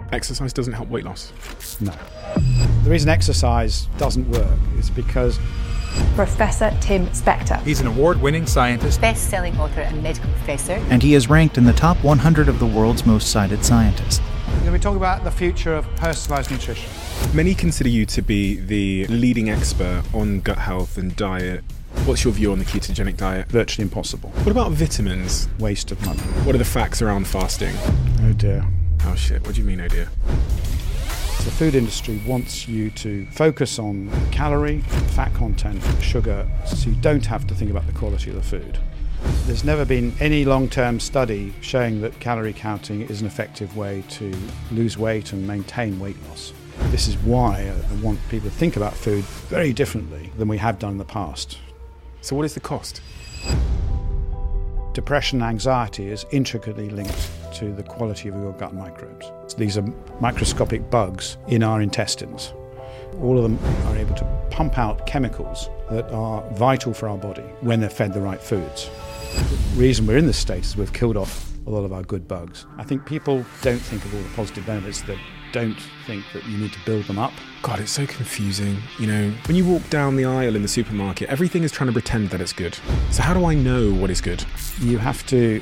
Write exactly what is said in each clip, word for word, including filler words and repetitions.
Exercise doesn't help weight loss? No. The reason exercise doesn't work is because Professor Tim Spector. He's an award-winning scientist, best-selling author and medical professor. And he is ranked in the top one hundred of the world's most cited scientists. we're going to be talking about the future of personalised nutrition. Many consider you to be the leading expert on gut health and diet. What's your view on the ketogenic diet? Virtually impossible. What about vitamins? Waste of money. What are the facts around fasting? Oh dear. Oh shit, what do you mean, oh dear? The food industry wants you to focus on calorie, fat content, sugar, so you don't have to think about the quality of the food. There's never been any long-term study showing that calorie counting is an effective way to lose weight and maintain weight loss. This is why I want people to think about food very differently than we have done in the past. So what is the cost? Depression and anxiety is intricately linked to the quality of your gut microbes. These are microscopic bugs in our intestines. All of them are able to pump out chemicals that are vital for our body when they're fed the right foods. The reason we're in this state is we've killed off a lot of our good bugs. I think people don't think of all the positive benefits. They don't think that you need to build them up. God, it's so confusing. You know, when you walk down the aisle in the supermarket, everything is trying to pretend that it's good. So how do I know what is good? You have to...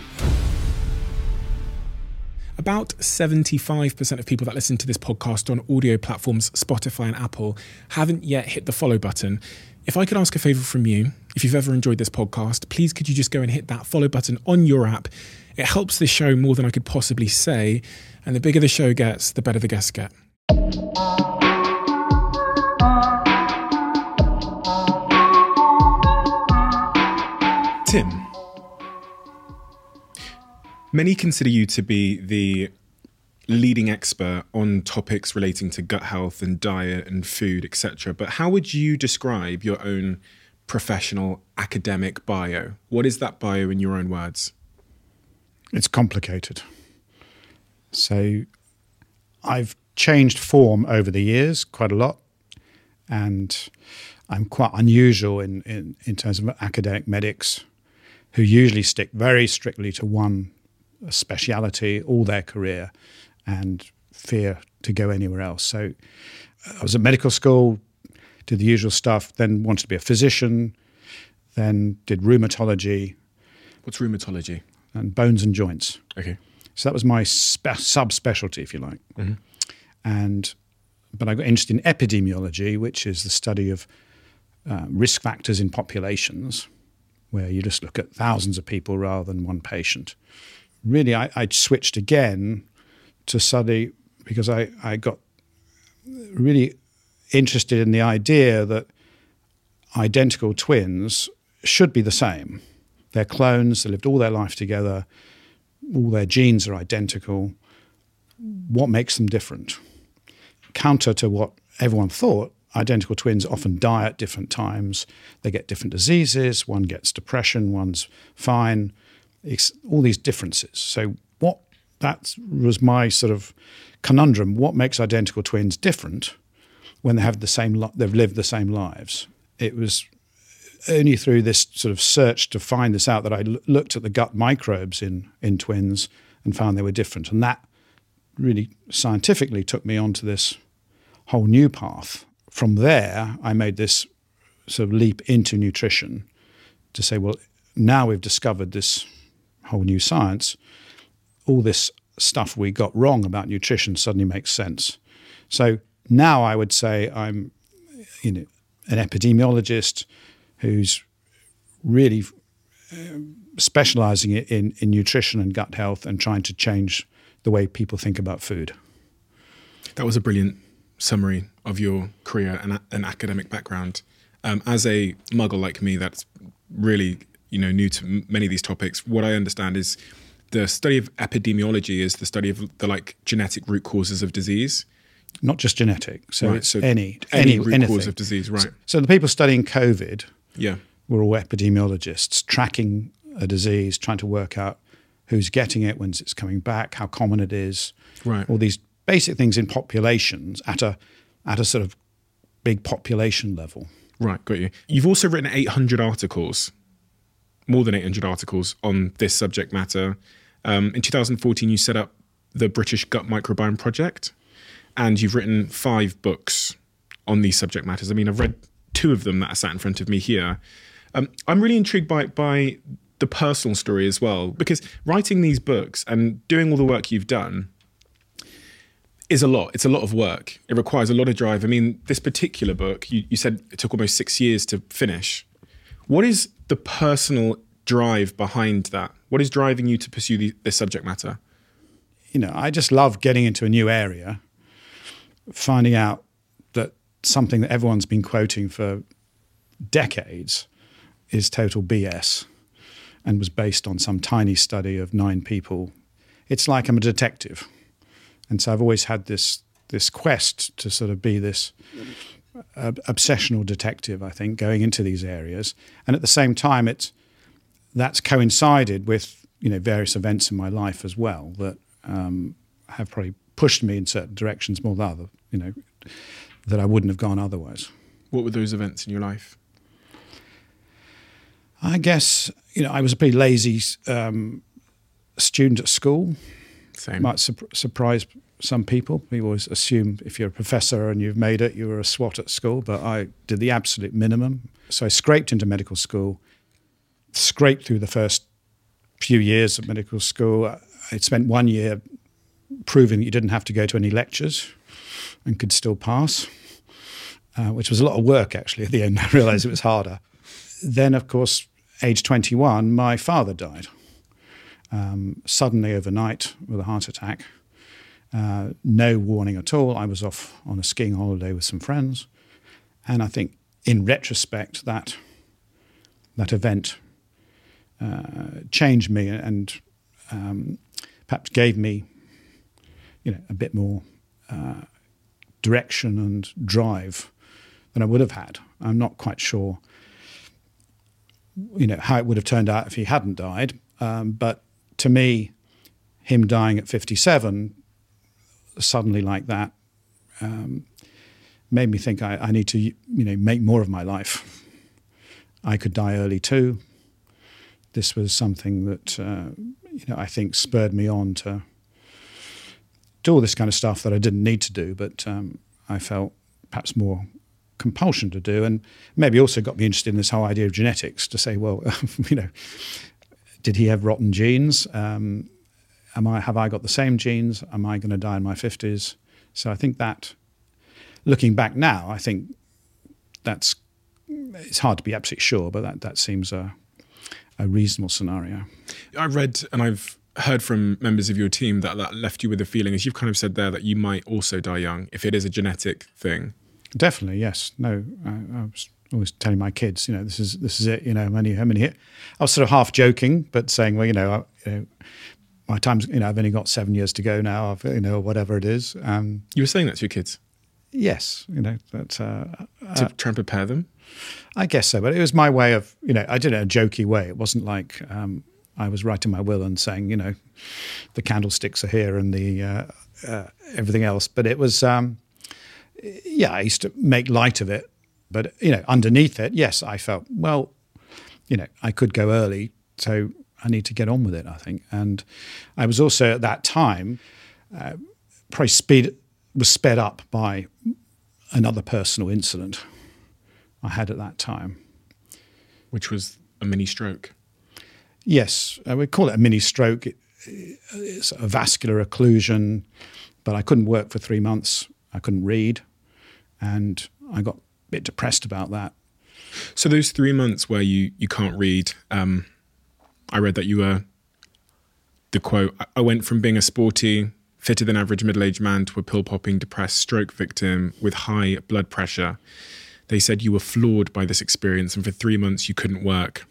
About seventy-five percent of people that listen to this podcast on audio platforms, Spotify and Apple, haven't yet hit the follow button. If I could ask a favour from you, if you've ever enjoyed this podcast, please could you just go and hit that follow button on your app. It helps this show more than I could possibly say. And the bigger the show gets, the better the guests get. Tim, many consider you to be the leading expert on topics relating to gut health and diet and food, et cetera. But how would you describe your own professional academic bio? What is that bio in your own words? It's complicated. So I've changed form over the years quite a lot, and I'm quite unusual in, in, in terms of academic medics who usually stick very strictly to one speciality all their career and fear to go anywhere else. So I was at medical school, did the usual stuff, then wanted to be a physician, then did rheumatology. What's rheumatology? And bones and joints. Okay. So that was my spe- subspecialty, if you like. Mm-hmm. And but I got interested in epidemiology, which is the study of uh, risk factors in populations, where you just look at thousands of people rather than one patient. Really, I, I switched again to study because I, I got really interested in the idea that identical twins should be the same. They're clones, they lived all their life together, all their genes are identical. What makes them different? Counter to what everyone thought, identical twins often die at different times. They get different diseases. One gets depression, one's fine. It's all these differences. So what that was my sort of conundrum. What makes identical twins different when they have the same li- they've lived the same lives? It was only through this sort of search to find this out that I l- looked at the gut microbes in, in twins and found they were different. And that really scientifically took me onto this whole new path. From there, I made this sort of leap into nutrition to say, well, now we've discovered this whole new science. All this stuff we got wrong about nutrition suddenly makes sense. So now I would say I'm, you know, an epidemiologist who's really uh, specializing in, in nutrition and gut health and trying to change the way people think about food. That was a brilliant summary of your career and, and academic background. Um, as a muggle like me, that's really, you know, new to many of these topics. What I understand is the study of epidemiology is the study of the like genetic root causes of disease. Not just genetic, so right, it's so any any, any root anything. cause of disease, right? So, so the people studying COVID yeah. were all epidemiologists, tracking a disease, trying to work out who's getting it, when's it's coming back, how common it is, right? All these basic things in populations at a at a sort of big population level. Right, got you. You've also written eight hundred articles, more than eight hundred articles on this subject matter. Um, in two thousand fourteen, you set up the British Gut Microbiome Project, and you've written five books on these subject matters. I mean, I've read two of them that are sat in front of me here. Um, I'm really intrigued by by the personal story as well, because writing these books and doing all the work you've done is a lot. It's a lot of work. It requires a lot of drive. I mean, this particular book, you, you said it took almost six years to finish. What is the personal drive behind that? What is driving you to pursue the, this subject matter? You know, I just love getting into a new area, finding out that something that everyone's been quoting for decades is total B S and was based on some tiny study of nine people. It's like I'm a detective. And so I've always had this this quest to sort of be this uh, obsessional detective, I think, going into these areas. And at the same time, it's that's coincided with, you know, various events in my life as well that um, have probably pushed me in certain directions more than other, you know, that I wouldn't have gone otherwise. What were those events in your life? I guess, you know, I was a pretty lazy um, student at school. Same. Might su- surprise some people. People always assume if you're a professor and you've made it, you were a swot at school, but I did the absolute minimum. So I scraped into medical school, scraped through the first few years of medical school. I'd spent one year proving that you didn't have to go to any lectures and could still pass, uh, which was a lot of work, actually. At the end, I realised it was harder. Then, of course, age twenty-one, my father died. Um, suddenly overnight with a heart attack. Uh, no warning at all. I was off on a skiing holiday with some friends. And I think in retrospect, that that event uh, changed me and um, perhaps gave me, you know, a bit more uh, direction and drive than I would have had. I'm not quite sure, you know, how it would have turned out if he hadn't died. Um, but to me, him dying at fifty-seven, suddenly like that, um, made me think I, I need to, you know, make more of my life. I could die early too. This was something that, uh, you know, I think spurred me on to do all this kind of stuff that I didn't need to do, but um, I felt perhaps more compulsion to do, and maybe also got me interested in this whole idea of genetics, to say, well, you know, did he have rotten genes? Um, am I, have I got the same genes? Am I going to die in my fifties? So I think that, looking back now, I think that's, it's hard to be absolutely sure, but that, that seems a, a reasonable scenario. I read, and I've heard from members of your team that that left you with a feeling, as you've kind of said there, that you might also die young if it is a genetic thing. Definitely, yes. No, I, I was always telling my kids, you know, this is this is it. You know, how many, how many? I was sort of half joking, but saying, well, you know, I, you know, my time's, you know, I've only got seven years to go now. I've, you know, whatever it is. Um, you were saying that to your kids? Yes, you know, but uh, to uh, try and prepare them. I guess so, but it was my way of, you know, I did it in a jokey way. It wasn't like um, I was writing my will and saying, you know, the candlesticks are here and the uh, uh, everything else. But it was, um, yeah, I used to make light of it. But, you know, underneath it, yes, I felt, well, you know, I could go early, so I need to get on with it, I think. And I was also at that time uh, probably speed was sped up by another personal incident I had at that time. Which was a mini stroke? Yes, I would call it a mini stroke. It, it's a vascular occlusion, but I couldn't work for three months. I couldn't read, and I got a bit depressed about that. So those three months where you, you can't read, um, I read that you were, the quote, I went from being a sporty, fitter than average middle-aged man to a pill-popping, depressed stroke victim with high blood pressure. They said you were floored by this experience, and for three months you couldn't work.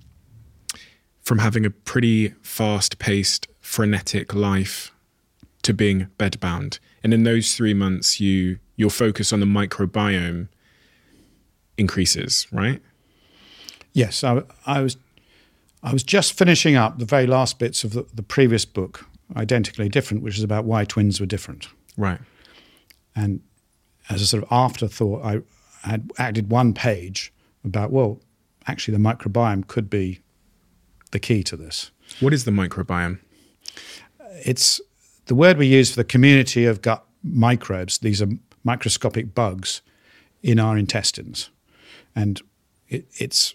From having a pretty fast-paced, frenetic life to being bedbound. And in those three months, you your focus on the microbiome increases, right? Yes, I, I was I was just finishing up the very last bits of the, the previous book, Identically Different, which is about why twins were different. Right. And as a sort of afterthought, I had added one page about, well, actually the microbiome could be the key to this. What is the microbiome? It's the word we use for the community of gut microbes, these are microscopic bugs in our intestines. And it, it's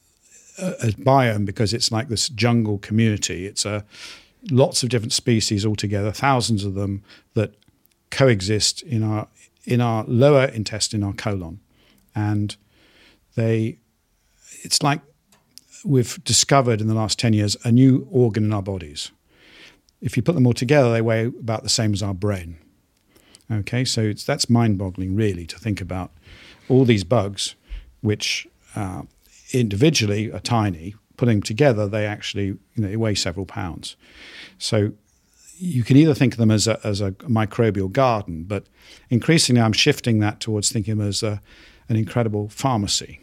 a, a biome because it's like this jungle community. It's a, lots of different species altogether, thousands of them that coexist in our in our lower intestine, our colon. And they, it's like we've discovered in the last ten years a new organ in our bodies. If you put them all together, they weigh about the same as our brain. Okay, so it's, that's mind-boggling, really, to think about all these bugs, which uh, individually are tiny. Putting them together, they actually, you know, they weigh several pounds. So you can either think of them as a, as a microbial garden, but increasingly I'm shifting that towards thinking of them as a, an incredible pharmacy.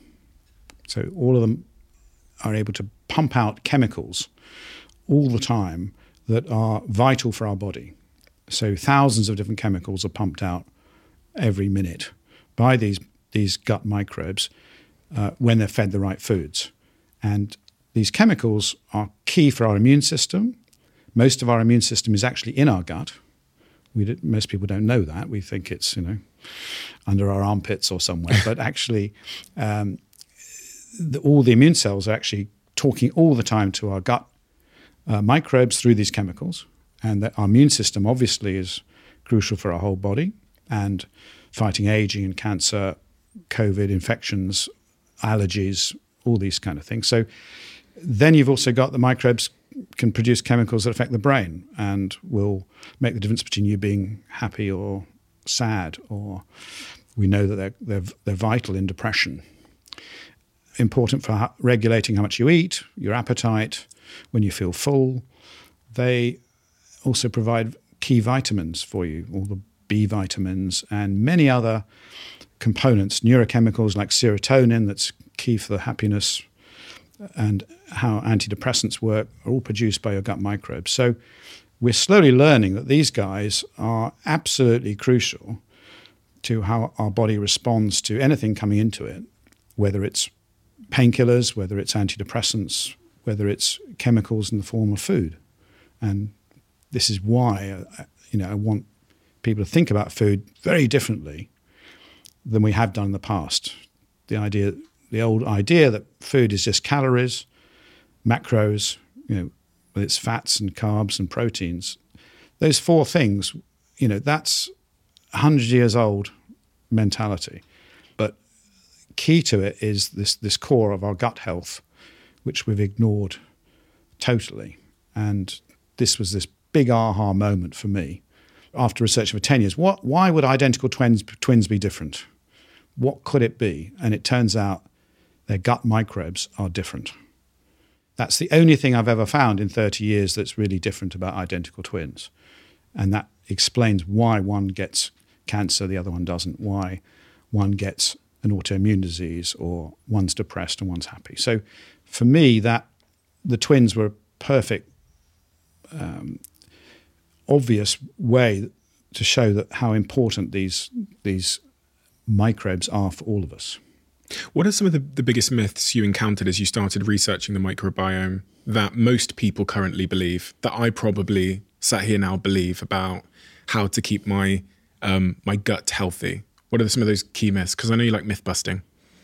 So all of them are able to pump out chemicals all the time that are vital for our body. So thousands of different chemicals are pumped out every minute by these, these gut microbes uh, when they're fed the right foods. And these chemicals are key for our immune system. Most of our immune system is actually in our gut. We did, most people don't know that. We think it's, you know, under our armpits or somewhere. But actually, um, the, all the immune cells are actually talking all the time to our gut uh, microbes through these chemicals. And that our immune system obviously is crucial for our whole body and fighting aging and cancer, COVID, infections, allergies, all these kind of things. So then you've also got the microbes can produce chemicals that affect the brain and will make the difference between you being happy or sad, or we know that they're, they're, they're vital in depression. Important for regulating how much you eat, your appetite, when you feel full. They also provide key vitamins for you, all the B vitamins and many other components, neurochemicals like serotonin that's key for the happiness, and how antidepressants work are all produced by your gut microbes. So we're slowly learning that these guys are absolutely crucial to how our body responds to anything coming into it, whether it's painkillers, whether it's antidepressants, whether it's chemicals in the form of food. And this is why, uh, you know, I want people to think about food very differently than we have done in the past. The idea, the old idea that food is just calories, macros, you know, with its fats and carbs and proteins. Those four things, you know, that's a hundred years old mentality. But key to it is this this core of our gut health, which we've ignored totally. And this was this big aha moment for me after researching for ten years. What, why would identical twins, twins be different? What could it be? And it turns out their gut microbes are different. That's the only thing I've ever found in thirty years that's really different about identical twins. And that explains why one gets cancer, the other one doesn't, why one gets an autoimmune disease, or one's depressed and one's happy. So for me, that the twins were a perfect, um, obvious way to show that how important these these microbes are for all of us. What are some of the, the biggest myths you encountered as you started researching the microbiome that most people currently believe, that I probably sat here now believe about how to keep my um, my gut healthy? What are some of those key myths? Because I know you like myth busting.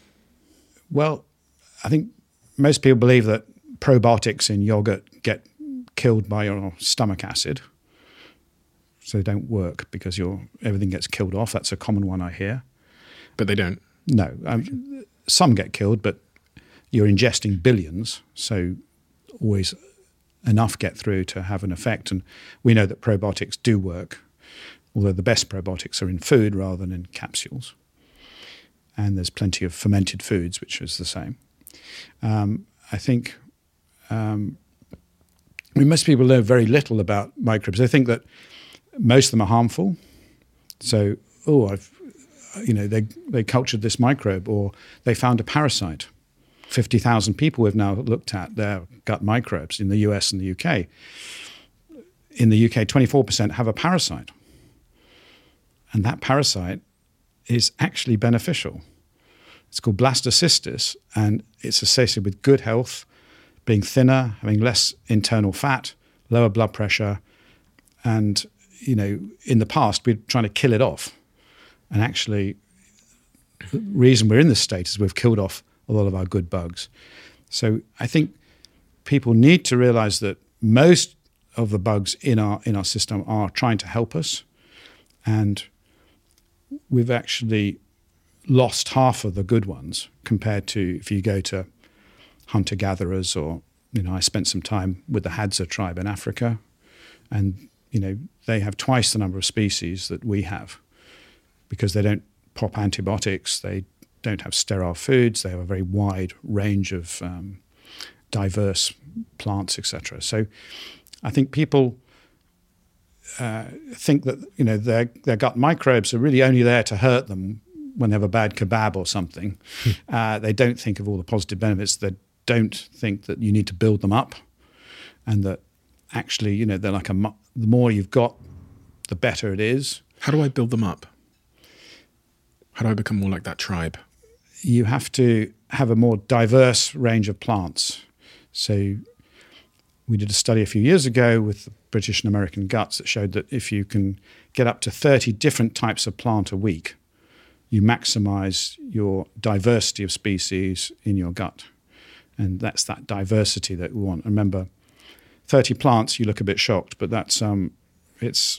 Well, I think most people believe that probiotics in yogurt get killed by your stomach acid. So they don't work because your everything gets killed off. That's a common one I hear. But they don't? No. Um, some get killed, but you're ingesting billions, so always enough get through to have an effect. And we know that probiotics do work, although the best probiotics are in food rather than in capsules. And there's plenty of fermented foods, which is the same. Um, I think um, I mean, most people know very little about microbes. They think that most of them are harmful. So, oh, I've, you know, they they cultured this microbe, or they found a parasite. fifty thousand people have now looked at their gut microbes in the U S and the U K. In the U K, twenty-four percent have a parasite. And that parasite is actually beneficial. It's called blastocystis, and it's associated with good health, being thinner, having less internal fat, lower blood pressure, and you know, in the past, we're trying to kill it off. And actually, the reason we're in this state is we've killed off a lot of our good bugs. So I think people need to realize that most of the bugs in our in our system are trying to help us. And we've actually lost half of the good ones compared to if you go to hunter-gatherers, or, you know, I spent some time with the Hadza tribe in Africa, and, you know, they have twice the number of species that we have because they don't pop antibiotics, they don't have sterile foods, they have a very wide range of um, diverse plants, et cetera. So I think people uh, think that, you know, their, their gut microbes are really only there to hurt them when they have a bad kebab or something. uh, they don't think of all the positive benefits. They don't think that you need to build them up, and that actually, you know, they're like a mu- the more you've got, the better it is. How do I build them up? How do I become more like that tribe? You have to have a more diverse range of plants. So we did a study a few years ago with the British and American guts that showed that if you can get up to thirty different types of plant a week, you maximize your diversity of species in your gut. And that's that diversity that we want. Remember, thirty plants, you look a bit shocked, but that's um, it's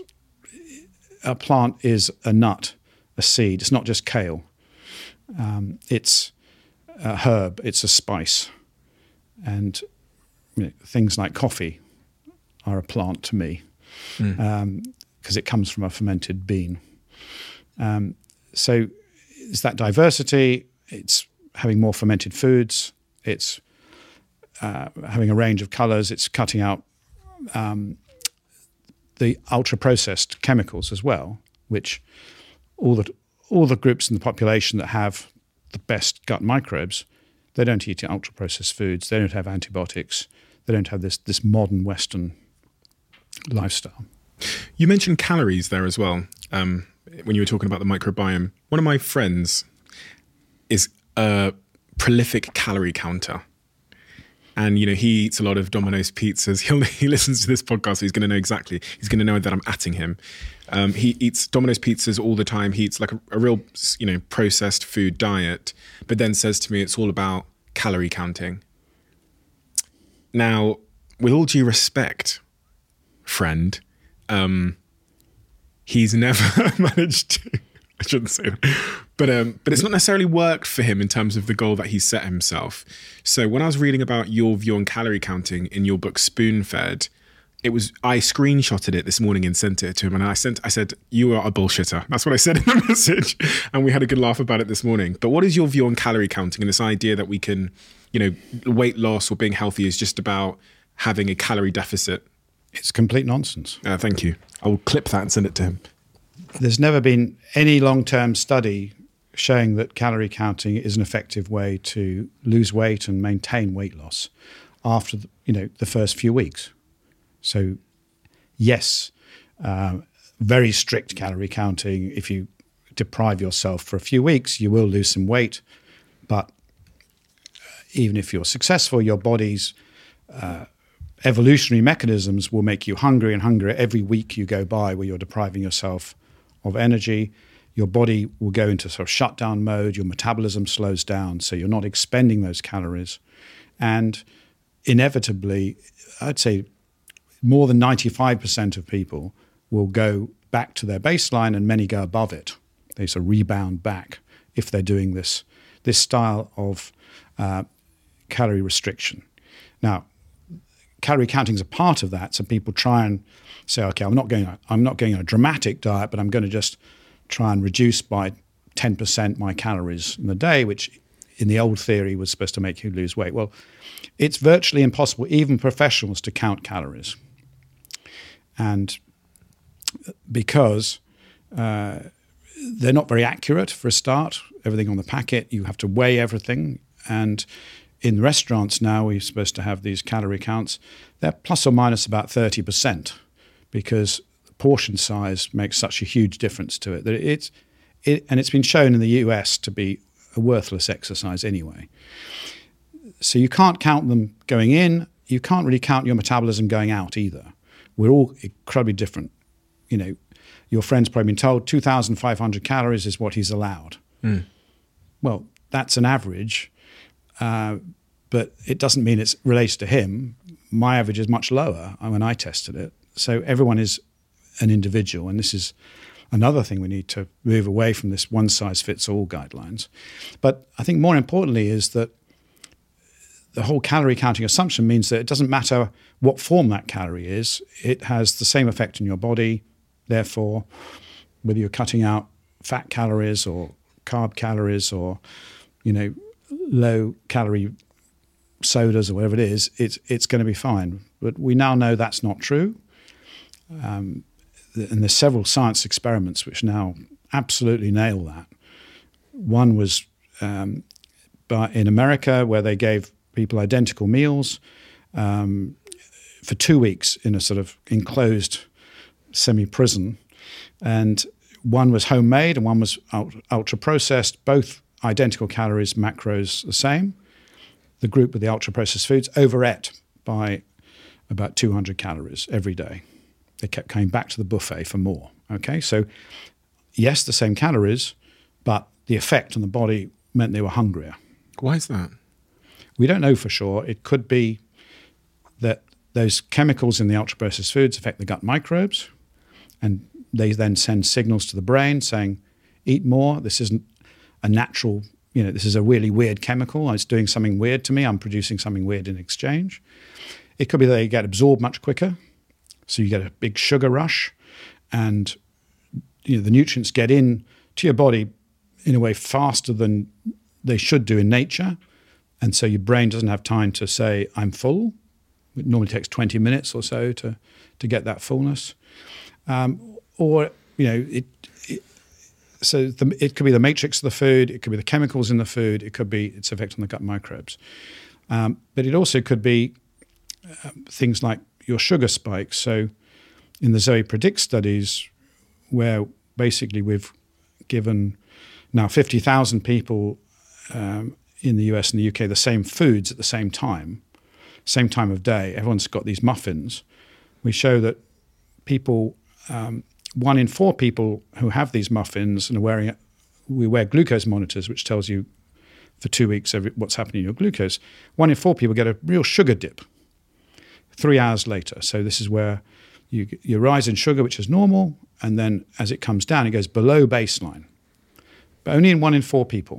a plant is a nut, a seed. It's not just kale. Um, it's a herb. It's a spice. And, you know, things like coffee are a plant to me because mm. um, it comes from a fermented bean. Um, so it's that diversity. It's having more fermented foods. It's uh, having a range of colors. It's cutting out um, the ultra-processed chemicals as well, which all the all the groups in the population that have the best gut microbes, they don't eat ultra-processed foods. They don't have antibiotics. They don't have this this modern Western lifestyle. You mentioned calories there as well um, when you were talking about the microbiome. One of my friends is a prolific calorie counter. And, you know, he eats a lot of Domino's pizzas. He'll, he listens to this podcast, so he's going to know exactly. He's going to know that I'm atting him. Um, he eats Domino's pizzas all the time. He eats like a, a real, you know, processed food diet, but then says to me it's all about calorie counting. Now, with all due respect, friend, um, he's never managed to... I shouldn't say that. But um, but it's not necessarily worked for him in terms of the goal that he set himself. So when I was reading about your view on calorie counting in your book Spoon-Fed, it was I screenshotted it this morning and sent it to him. And I sent I said, you are a bullshitter. That's what I said in the message. And we had a good laugh about it this morning. But what is your view on calorie counting and this idea that we can, you know, weight loss or being healthy is just about having a calorie deficit? It's complete nonsense. Uh, thank you. I will clip that and send it to him. There's never been any long-term study showing that calorie counting is an effective way to lose weight and maintain weight loss after the, you know, the first few weeks. So, yes, uh, very strict calorie counting. If you deprive yourself for a few weeks, you will lose some weight. But even if you're successful, your body's uh, evolutionary mechanisms will make you hungry and hungrier every week you go by where you're depriving yourself of energy. Your body will go into sort of shutdown mode, your metabolism slows down, so you're not expending those calories. And inevitably, I'd say more than ninety-five percent of people will go back to their baseline, and many go above it. They sort of rebound back if they're doing this, this style of uh, calorie restriction. Now, calorie counting is a part of that, so people try and say, okay, I'm not going, I'm not going on a dramatic diet, but I'm going to just try and reduce by ten percent my calories in the day, which in the old theory was supposed to make you lose weight. Well, it's virtually impossible, even professionals, to count calories. And because uh, they're not very accurate for a start, everything on the packet, you have to weigh everything. And in restaurants now, we're supposed to have these calorie counts. They're plus or minus about thirty percent because portion size makes such a huge difference to it that it's it, and it's been shown in the U S to be a worthless exercise anyway. So you can't count them going in. You can't really count your metabolism going out either. We're all incredibly different you know, your friend's probably been told two thousand five hundred calories is what he's allowed. Mm. Well, that's an average, uh, but it doesn't mean it's related to him. My average is much lower when I tested it. So everyone is an individual, and this is another thing we need to move away from this one-size-fits-all guidelines. But I think more importantly is that the whole calorie counting assumption means that it doesn't matter what form that calorie is, it has the same effect in your body. Therefore, whether you're cutting out fat calories or carb calories or, you know, low calorie sodas or whatever it is, it's it's going to be fine. But we now know that's not true. Um, and there's several science experiments which now absolutely nail that. One was um, by, in America, where they gave people identical meals um, for two weeks in a sort of enclosed semi-prison. And one was homemade and one was ultra-processed, both identical calories, macros the same. The group with the ultra-processed foods overate by about two hundred calories every day. They kept coming back to the buffet for more. Okay, so yes, the same calories, but the effect on the body meant they were hungrier. Why is that? We don't know for sure. It could be that those chemicals in the ultra-processed foods affect the gut microbes, and they then send signals to the brain saying, eat more. This isn't a natural, you know, this is a really weird chemical. It's doing something weird to me. I'm producing something weird in exchange. It could be that they get absorbed much quicker. So you get a big sugar rush, and you know, the nutrients get in to your body in a way faster than they should do in nature. And so your brain doesn't have time to say, I'm full. It normally takes twenty minutes or so to, to get that fullness. Um, or, you know, it, it so the, it could be the matrix of the food, it could be the chemicals in the food, it could be its effect on the gut microbes. Um, but it also could be uh, things like your sugar spikes. So in the Zoe Predict studies, where basically we've given now fifty thousand people um, in the U S and the U K the same foods at the same time, same time of day, everyone's got these muffins. We show that people, um, one in four people who have these muffins and are wearing it, we wear glucose monitors, which tells you for two weeks every, what's happening in your glucose. One in four people get a real sugar dip three hours later. So this is where you, you rise in sugar, which is normal, and then as it comes down, it goes below baseline. But only in one in four people.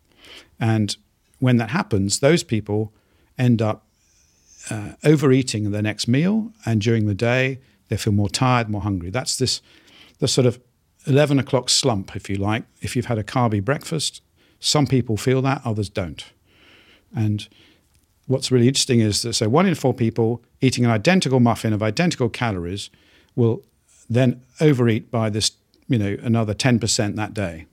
And when that happens, those people end up uh, overeating their next meal, and during the day, they feel more tired, more hungry. That's this, the sort of eleven o'clock slump, if you like. If you've had a carby breakfast, some people feel that, others don't. And what's really interesting is that so one in four people eating an identical muffin of identical calories will then overeat by this, you know, another ten percent that day.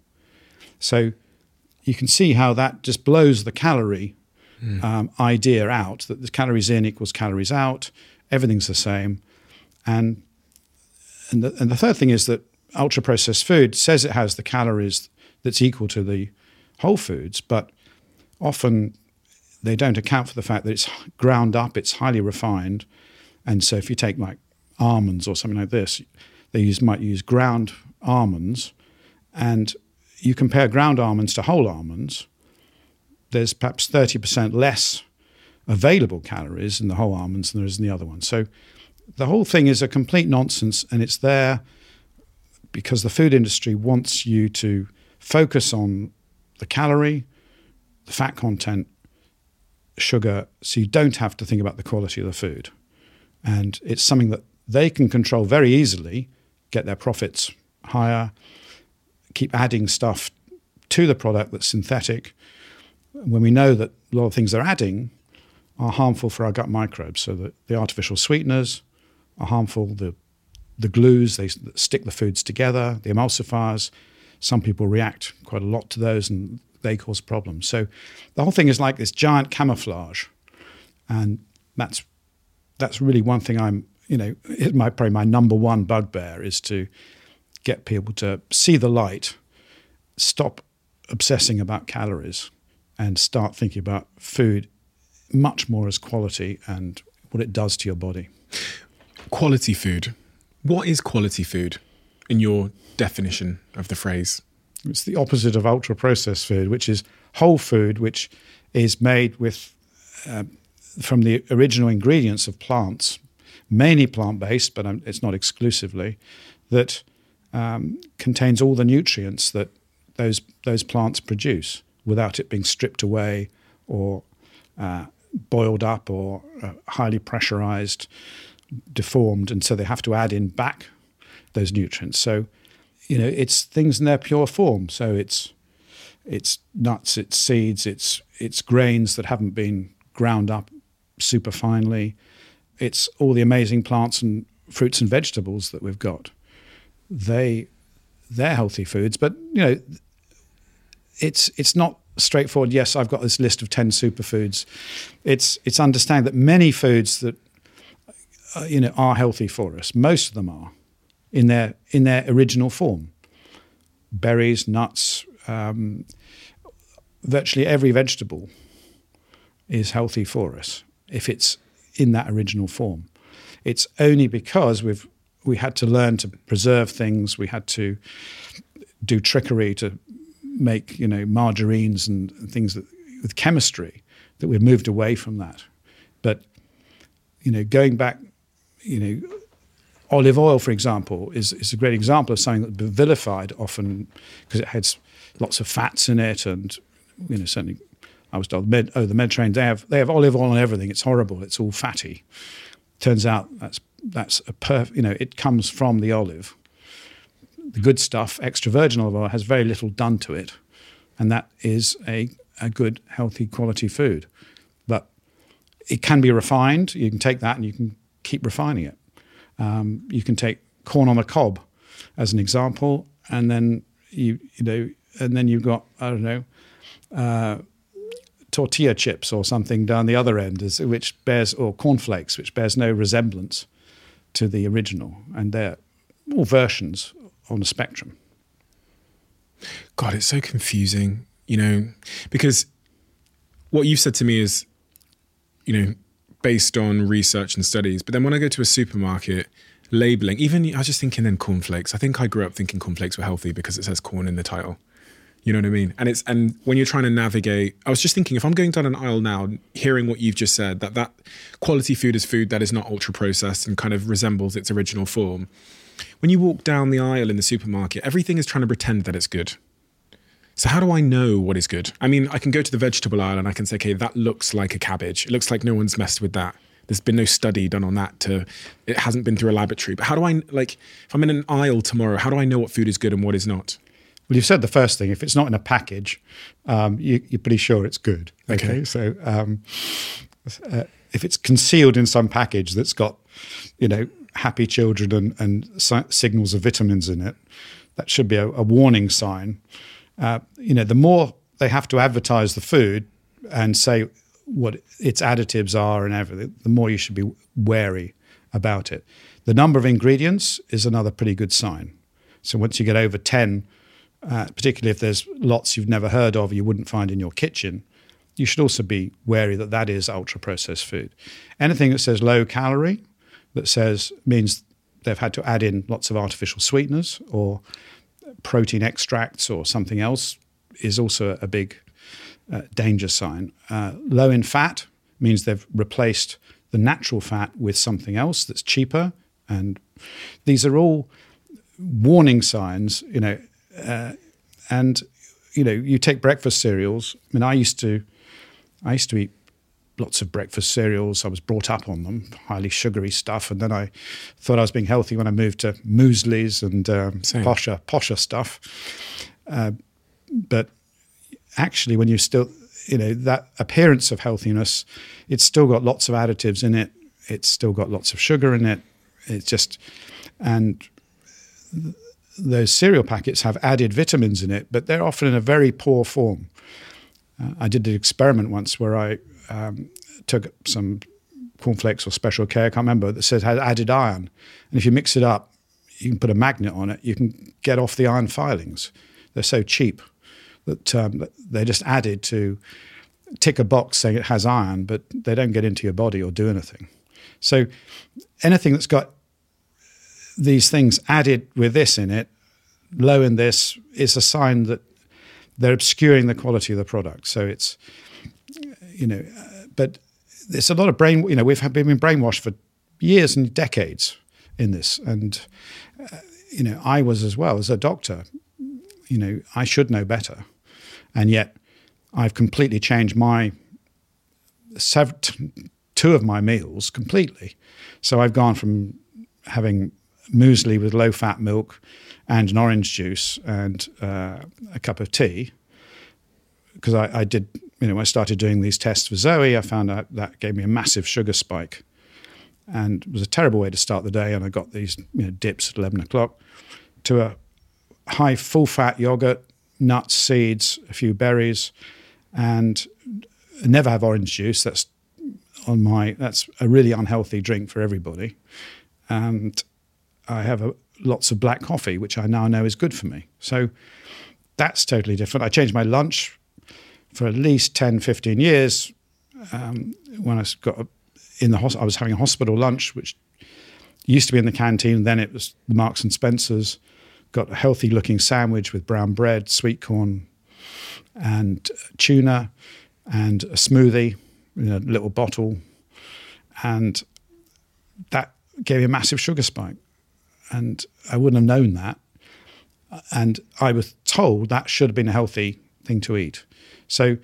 So you can see how that just blows the calorie mm. um, idea out, that the calories in equals calories out, everything's the same. And and the, and the third thing is that ultra-processed food says it has the calories that's equal to the whole foods, but often they don't account for the fact that it's ground up, it's highly refined. And so if you take like almonds or something like this, they use might use ground almonds, and you compare ground almonds to whole almonds, there's perhaps thirty percent less available calories in the whole almonds than there is in the other one. So the whole thing is a complete nonsense, and it's there because the food industry wants you to focus on the calorie, the fat content, sugar, so you don't have to think about the quality of the food. And it's something that they can control very easily, get their profits higher, keep adding stuff to the product that's synthetic, when we know that a lot of things they're adding are harmful for our gut microbes. So that the artificial sweeteners are harmful, the the glues, they stick the foods together, the emulsifiers, some people react quite a lot to those and they cause problems. So the whole thing is like this giant camouflage. And that's that's really one thing I'm, you know, my, probably my number one bugbear is to get people to see the light, stop obsessing about calories, and start thinking about food much more as quality and what it does to your body. Quality food. What is quality food in your definition of the phrase? It's the opposite of ultra-processed food, which is whole food, which is made with uh, from the original ingredients of plants, mainly plant-based, but um, it's not exclusively, that um, contains all the nutrients that those those plants produce without it being stripped away or uh, boiled up or uh, highly pressurized, deformed, and so they have to add in back those nutrients. So, you know, it's things in their pure form. So it's it's nuts, it's seeds, it's it's grains that haven't been ground up super finely. It's all the amazing plants and fruits and vegetables that we've got. They they're healthy foods, but you know, it's it's not straightforward. Yes, I've got this list of ten superfoods. It's it's understanding that many foods that uh, you know are healthy for us. Most of them are in their in their original form. Berries, nuts, um, virtually every vegetable is healthy for us if it's in that original form. It's only because we've we had to learn to preserve things. We had to do trickery to make, you know, margarines and, and things that, with chemistry, that we've moved away from that. But, you know, going back, you know, olive oil, for example, is, is a great example of something that's been vilified often because it has lots of fats in it, and, you know, certainly I was told, Med, oh, the Mediterranean, they have they have olive oil and everything. It's horrible. It's all fatty. Turns out that's that's a perf, you know, it comes from the olive. The good stuff, extra virgin olive oil, has very little done to it, and that is a a good, healthy, quality food. But it can be refined. You can take that and you can keep refining it. Um, you can take corn on the cob as an example, and then you you know, and then you've got I don't know. Uh, tortilla chips or something down the other end, is, which bears, or cornflakes, which bears no resemblance to the original, and they're all versions on a spectrum. God, it's so confusing, you know, because what you've said to me is, you know, based on research and studies, but then when I go to a supermarket, labeling, even, I was just thinking then cornflakes. I think I grew up thinking cornflakes were healthy because it says corn in the title. You know what I mean? And it's and when you're trying to navigate, I was just thinking, if I'm going down an aisle now, hearing what you've just said, that that quality food is food that is not ultra processed and kind of resembles its original form. When you walk down the aisle in the supermarket, everything is trying to pretend that it's good. So how do I know what is good? I mean, I can go to the vegetable aisle and I can say, okay, that looks like a cabbage. It looks like no one's messed with that. There's been no study done on that. To it hasn't been through a laboratory. But how do I, like, if I'm in an aisle tomorrow, how do I know what food is good and what is not? Well, you've said the first thing. If it's not in a package, um, you, you're pretty sure it's good. Okay, okay. so um, uh, if it's concealed in some package that's got, you know, happy children and, and si- signals of vitamins in it, that should be a, a warning sign. Uh, you know, the more they have to advertise the food and say what its additives are and everything, the more you should be wary about it. The number of ingredients is another pretty good sign. So once you get over ten, Uh, particularly if there's lots you've never heard of, you wouldn't find in your kitchen, you should also be wary that that is ultra-processed food. Anything that says low calorie, that says means they've had to add in lots of artificial sweeteners or protein extracts or something else, is also a big uh, danger sign. Uh, low in fat means they've replaced the natural fat with something else that's cheaper, and these are all warning signs, you know. Uh, and you know, you take breakfast cereals. I mean, I used to, I used to eat lots of breakfast cereals. I was brought up on them, highly sugary stuff. And then I thought I was being healthy when I moved to mueslis and um, posher, posher stuff. Uh, but actually, when you still, you know, that appearance of healthiness, it's still got lots of additives in it. It's still got lots of sugar in it. It's just, and th- those cereal packets have added vitamins in it, but they're often in a very poor form. Uh, I did an experiment once where I um, took some cornflakes or Special K, I can't remember, that said it had added iron. And if you mix it up, you can put a magnet on it, you can get off the iron filings. They're so cheap that um, they're just added to tick a box saying it has iron, but they don't get into your body or do anything. So anything that's got these things added with this in it, low in this, is a sign that they're obscuring the quality of the product. So it's, you know, uh, but there's a lot of brain, you know, we've had, been brainwashed for years and decades in this. And, uh, you know, I was as well as a doctor, you know, I should know better. And yet I've completely changed my, sev- two of my meals completely. So I've gone from having muesli with low-fat milk and an orange juice and uh, a cup of tea, because I, I did, you know, when I started doing these tests for Zoe, I found out that gave me a massive sugar spike. And it was a terrible way to start the day, and I got these, you know, dips at eleven o'clock, to a high full-fat yogurt, nuts, seeds, a few berries, and never have orange juice. That's on my, that's a really unhealthy drink for everybody. And I have a, lots of black coffee, which I now know is good for me. So that's totally different. I changed my lunch for at least ten, fifteen years. Um, when I got a, in the hospital, I was having a hospital lunch, which used to be in the canteen. Then it was the Marks and Spencer's. Got a healthy looking sandwich with brown bread, sweet corn, and tuna, and a smoothie in a little bottle. And that gave me a massive sugar spike. And I wouldn't have known that. And I was told that should have been a healthy thing to eat. So,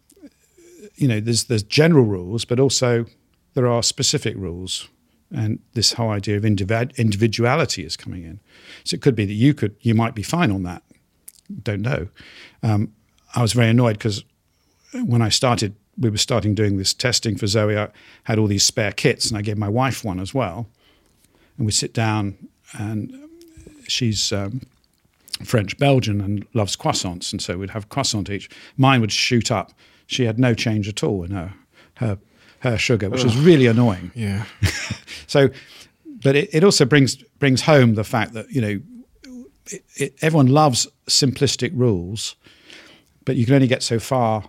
you know, there's there's general rules, but also there are specific rules. And this whole idea of individ- individuality is coming in. So it could be that you could, you might be fine on that. Don't know. Um, I was very annoyed because when I started, we were starting doing this testing for Zoe, I had all these spare kits, and I gave my wife one as well. And we sit down, and she's um, French-Belgian and loves croissants, and so we'd have croissant each. Mine would shoot up. She had no change at all in her her, her sugar, which Ugh. was really annoying. Yeah. So, but it, it also brings brings home the fact that, you know, it, it, everyone loves simplistic rules, but you can only get so far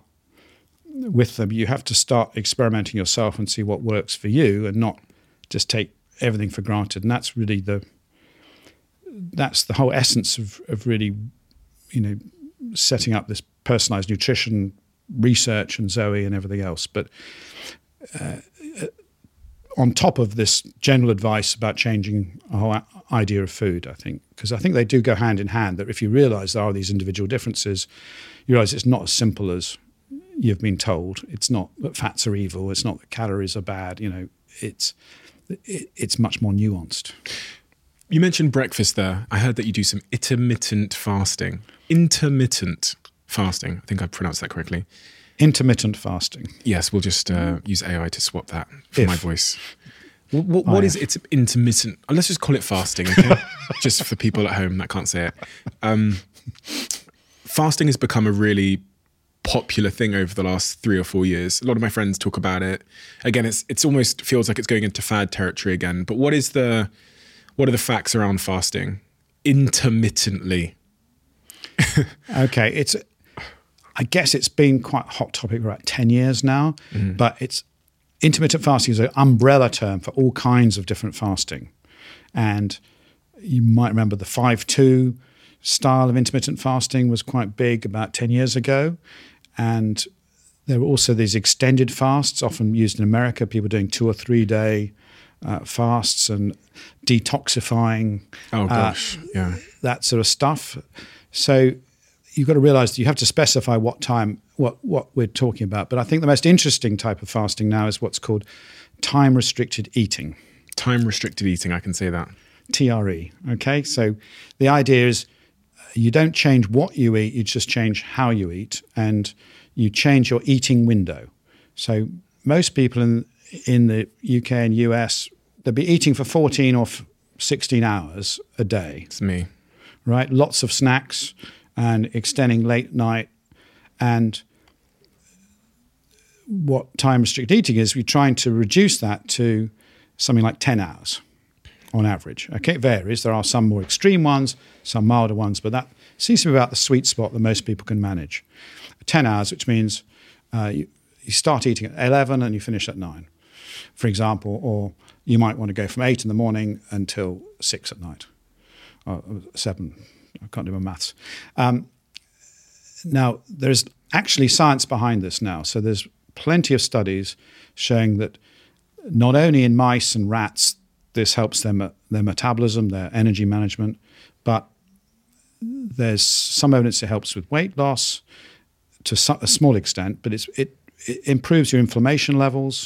with them. You have to start experimenting yourself and see what works for you, and not just take everything for granted. And that's really the that's the whole essence of, of really, you know, setting up this personalized nutrition research and Zoe and everything else. But uh, on top of this general advice about changing a whole idea of food, I think, because I think they do go hand in hand, that if you realize there are these individual differences, you realize it's not as simple as you've been told. It's not that fats are evil. It's not that calories are bad. You know, it's it, it's much more nuanced. You mentioned breakfast there. I heard that you do some intermittent fasting. Intermittent fasting. I think I pronounced that correctly. Intermittent fasting. Yes, we'll just uh, use A I to swap that for If. my voice. What, what, what Oh, is yeah. it's intermittent? Let's just call it fasting, okay? Just for people at home that can't say it. Um, fasting has become a really popular thing over the last three or four years. A lot of my friends talk about it. Again, it's it's almost feels like it's going into fad territory again. But what is the what are the facts around fasting intermittently? Okay, it's. I guess it's been quite a hot topic for about ten years now, mm. but it's intermittent fasting is an umbrella term for all kinds of different fasting. And you might remember the five two style of intermittent fasting was quite big about ten years ago. And there were also these extended fasts, often used in America, people doing two or three day uh, fasts and detoxifying. Oh gosh, uh, yeah. That sort of stuff. So you've got to realize that you have to specify what time, what, what we're talking about. But I think the most interesting type of fasting now is what's called time-restricted eating. Time-restricted eating, I can say that. T R E, okay? So the idea is you don't change what you eat, you just change how you eat, and you change your eating window. So most people in in the U K and U S, they'll be eating for fourteen or sixteen hours a day. It's me. Right? Lots of snacks, and extending late night. And what time-restricted eating is, we're trying to reduce that to something like ten hours on average. Okay, it varies. There are some more extreme ones, some milder ones, but that seems to be about the sweet spot that most people can manage. ten hours, which means uh, you, you start eating at eleven and you finish at nine. for example, or you might want to go from eight in the morning until six at night, or seven. I can't do my maths. Um, now, there's actually science behind this now. So there's plenty of studies showing that not only in mice and rats, this helps them, their metabolism, their energy management, but there's some evidence it helps with weight loss to a small extent, but it's, it, it improves your inflammation levels,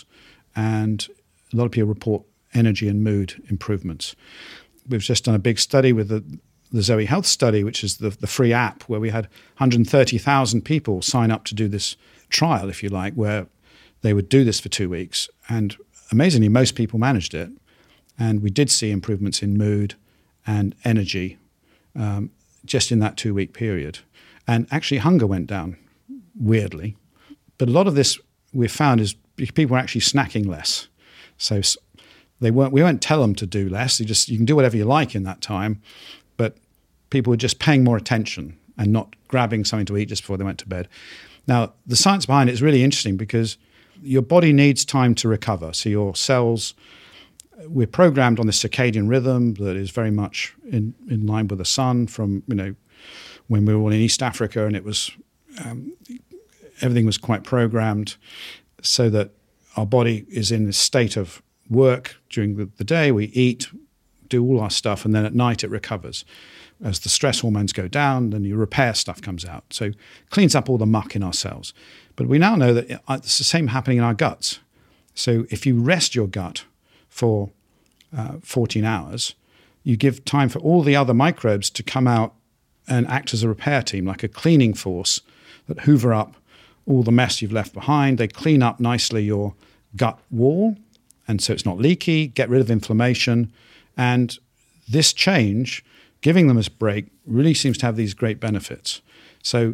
and a lot of people report energy and mood improvements. We've just done a big study with the, the Zoe Health study, which is the, the free app, where we had one hundred thirty thousand people sign up to do this trial, if you like, where they would do this for two weeks. And amazingly, most people managed it. And we did see improvements in mood and energy um, just in that two-week period. And actually, hunger went down, weirdly. But a lot of this we've found is people were actually snacking less. So they weren't. We won't tell them to do less. You just you can do whatever you like in that time, but people were just paying more attention and not grabbing something to eat just before they went to bed. Now, the science behind it is really interesting because your body needs time to recover. So your cells, we're programmed on this circadian rhythm that is very much in, in line with the sun from, you know, when we were all in East Africa, and it was, um, everything was quite programmed so that our body is in this state of work during the, the day. We eat, do all our stuff, and then at night it recovers. As the stress hormones go down, then your repair stuff comes out. So it cleans up all the muck in our cells. But we now know that it's the same happening in our guts. So if you rest your gut for uh, fourteen hours, you give time for all the other microbes to come out and act as a repair team, like a cleaning force that hoover up all the mess you've left behind. They clean up nicely your gut wall, and so it's not leaky, get rid of inflammation. And this change, giving them a break, really seems to have these great benefits. So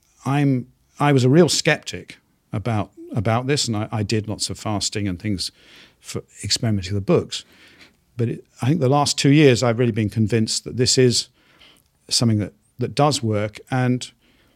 I'm I was a real skeptic about about this, and I, I did lots of fasting and things for experimenting with the books. But it, I think the last two years I've really been convinced that this is something that, that does work and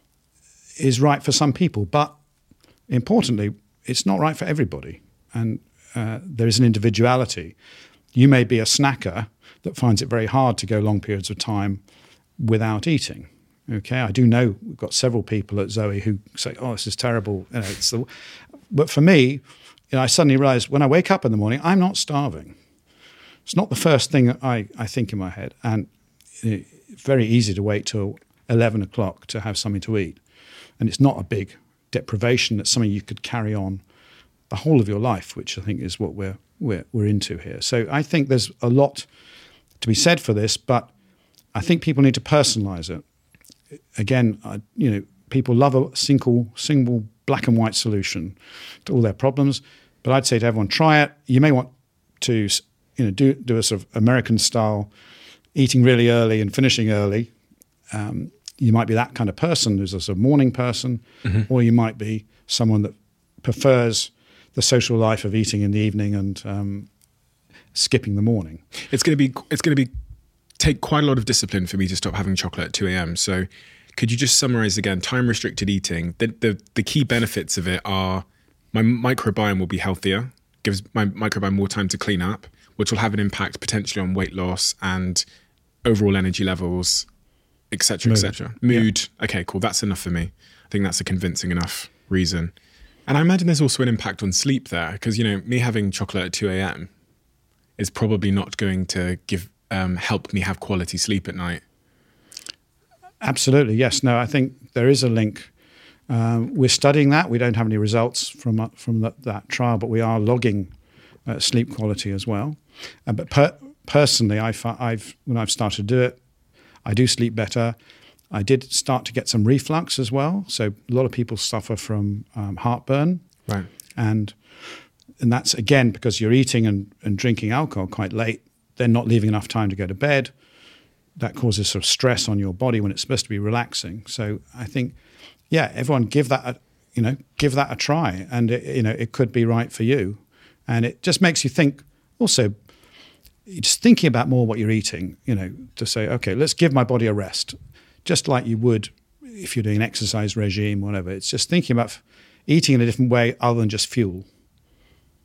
is right for some people. But importantly, it's not right for everybody. And uh, there is an individuality. You may be a snacker that finds it very hard to go long periods of time without eating. Okay, I do know we've got several people at Zoe who say, "Oh, this is terrible." You know, it's the, but for me, you know, I suddenly realised when I wake up in the morning, I'm not starving. It's not the first thing I, I think in my head, and it's very easy to wait till eleven o'clock to have something to eat, and it's not a big deprivation. It's something you could carry on the whole of your life, which I think is what we're we're we're into here. So I think there's a lot to be said for this, but I think people need to personalise it. Again, I, you know, people love a single, single black and white solution to all their problems. But I'd say to everyone, try it. You may want to, you know, do do a sort of American style, eating really early and finishing early. Um, you might be that kind of person who's a sort of morning person, mm-hmm. or you might be someone that prefers the social life of eating in the evening and um, skipping the morning. It's going to be. It's going to be. take quite a lot of discipline for me to stop having chocolate at two a.m. So could you just summarize again, time-restricted eating, the, the, the key benefits of it are my microbiome will be healthier, gives my microbiome more time to clean up, which will have an impact potentially on weight loss and overall energy levels, et cetera, et cetera. Mood. Yeah. Okay, cool. That's enough for me. I think that's a convincing enough reason. And I imagine there's also an impact on sleep there because, you know, me having chocolate at two a.m. is probably not going to give Um, help me have quality sleep at night. Absolutely, yes. No, I think there is a link. Um, we're studying that. We don't have any results from uh, from that, that trial, but we are logging uh, sleep quality as well. Uh, but per personally, I've, I've when I've started to do it, I do sleep better. I did start to get some reflux as well. So a lot of people suffer from um, heartburn, right? And and that's again because you're eating and, and drinking alcohol quite late. They're not leaving enough time to go to bed. That causes sort of stress on your body when it's supposed to be relaxing. So I think, yeah, everyone give that, a, you know, give that a try, and it, you know, it could be right for you. And it just makes you think. Also, just thinking about more what you're eating. You know, to say, okay, let's give my body a rest, just like you would if you're doing an exercise regime, whatever. It's just thinking about eating in a different way other than just fuel.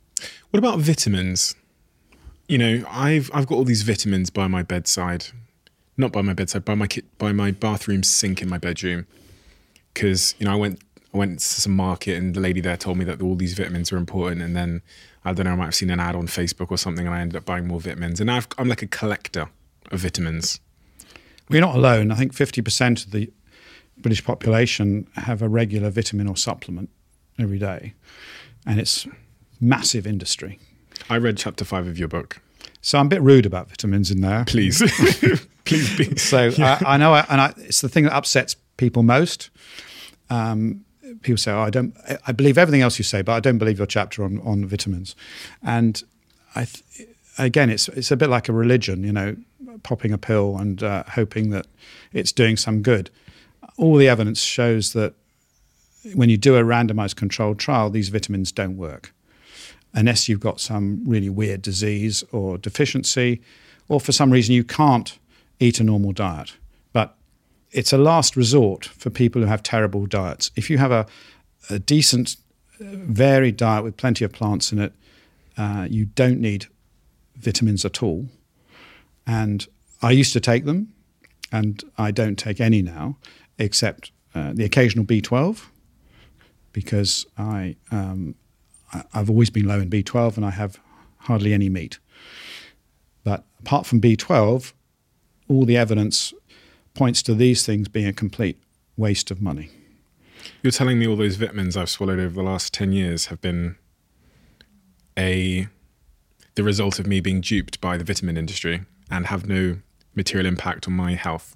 What about vitamins? You know, I've I've got all these vitamins by my bedside, not by my bedside, by my ki- by my bathroom sink in my bedroom, because you know I went I went to some market and the lady there told me that all these vitamins are important, and then I don't know, I might have seen an ad on Facebook or something, and I ended up buying more vitamins, and now I've, I'm like a collector of vitamins. We're not alone. I think fifty percent of the British population have a regular vitamin or supplement every day, and it's massive industry. I read chapter five of your book. So I'm a bit rude about vitamins in there. Please. Please be. So yeah. I, I know, I, and I, it's the thing that upsets people most. Um, people say, oh, I don't, I believe everything else you say, but I don't believe your chapter on, on vitamins. And I, th- again, it's it's a bit like a religion, you know, popping a pill and uh, hoping that it's doing some good. All the evidence shows that when you do a randomized controlled trial, these vitamins don't work unless you've got some really weird disease or deficiency, or for some reason you can't eat a normal diet. But it's a last resort for people who have terrible diets. If you have a, a decent, varied diet with plenty of plants in it, uh, you don't need vitamins at all. And I used to take them, and I don't take any now, except uh, the occasional B twelve, because I... Um, I've always been low in B twelve and I have hardly any meat. But apart from B twelve, all the evidence points to these things being a complete waste of money. You're telling me all those vitamins I've swallowed over the last ten years have been a the result of me being duped by the vitamin industry and have no material impact on my health?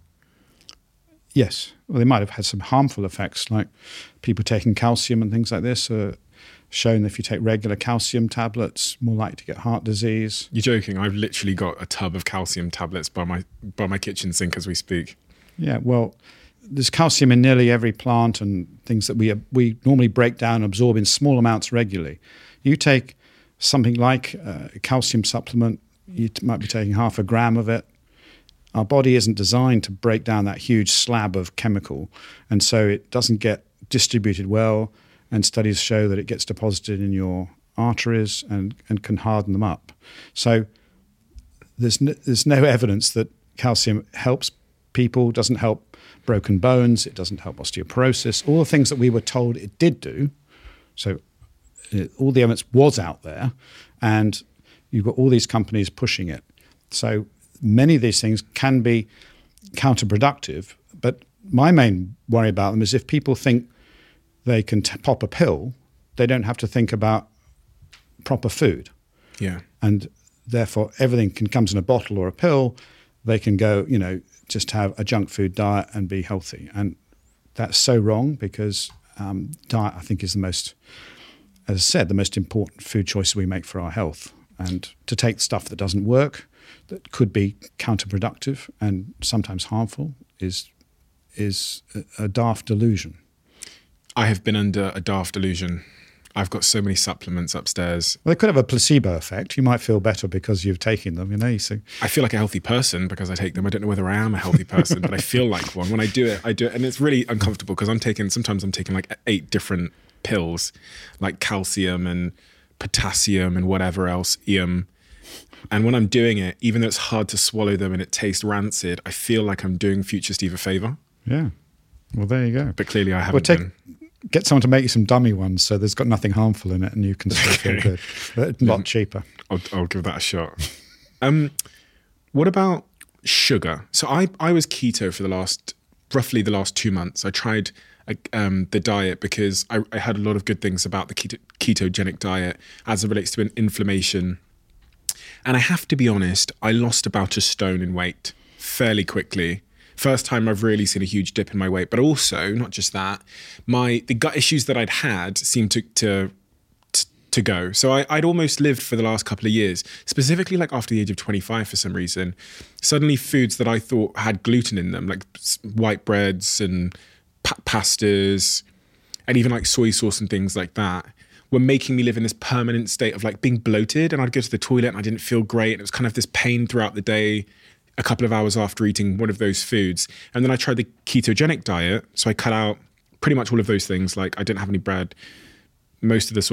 Yes. Well, they might have had some harmful effects, like people taking calcium and things like this are shown that if you take regular calcium tablets, more likely to get heart disease. You're joking. I've literally got a tub of calcium tablets by my by my kitchen sink as we speak. Yeah, well, there's calcium in nearly every plant and things that we we normally break down and absorb in small amounts regularly. You take something like a calcium supplement, you might be taking half a gram of it. Our body isn't designed to break down that huge slab of chemical, and so it doesn't get distributed well. And studies show that it gets deposited in your arteries and, and can harden them up. So there's no, there's no evidence that calcium helps people, doesn't help broken bones, it doesn't help osteoporosis, all the things that we were told it did do. So it, all the evidence was out there, and you've got all these companies pushing it. So many of these things can be counterproductive, but my main worry about them is if people think they can t- pop a pill, they don't have to think about proper food. Yeah. And therefore everything can comes in a bottle or a pill. They can go, you know, just have a junk food diet and be healthy. And that's so wrong, because um, diet, I think, is the most, as I said, the most important food choice we make for our health. And to take stuff that doesn't work, that could be counterproductive and sometimes harmful, is is a, a daft delusion. I have been under a daft delusion. I've got so many supplements upstairs. Well, they could have a placebo effect. You might feel better because you've taken them, you know. So I feel like a healthy person because I take them. I don't know whether I am a healthy person, but I feel like one. When I do it, I do it. And it's really uncomfortable because I'm taking, sometimes I'm taking like eight different pills, like calcium and potassium and whatever else, E M. And when I'm doing it, even though it's hard to swallow them and it tastes rancid, I feel like I'm doing future Steve a favour. Yeah. Well, there you go. But clearly I haven't well, take, been. Get someone to make you some dummy ones so there's got nothing harmful in it and you can still feel good. But a lot cheaper. I'll, I'll give that a shot. Um, what about sugar? So I, I was keto for the last, roughly the last two months. I tried um, the diet because I, I heard a lot of good things about the keto, ketogenic diet as it relates to an inflammation. And I have to be honest, I lost about a stone in weight fairly quickly. First time I've really seen a huge dip in my weight, but also not just that, my the gut issues that I'd had seemed to to to go. So I, I'd almost lived for the last couple of years, specifically like after the age of twenty-five for some reason. Suddenly, foods that I thought had gluten in them, like white breads and pa- pastas, and even like soy sauce and things like that, were making me live in this permanent state of like being bloated. And I'd go to the toilet and I didn't feel great. And it was kind of this pain throughout the day, a couple of hours after eating one of those foods. And then I tried the ketogenic diet. So I cut out pretty much all of those things. Like I didn't have any bread, most of the sort of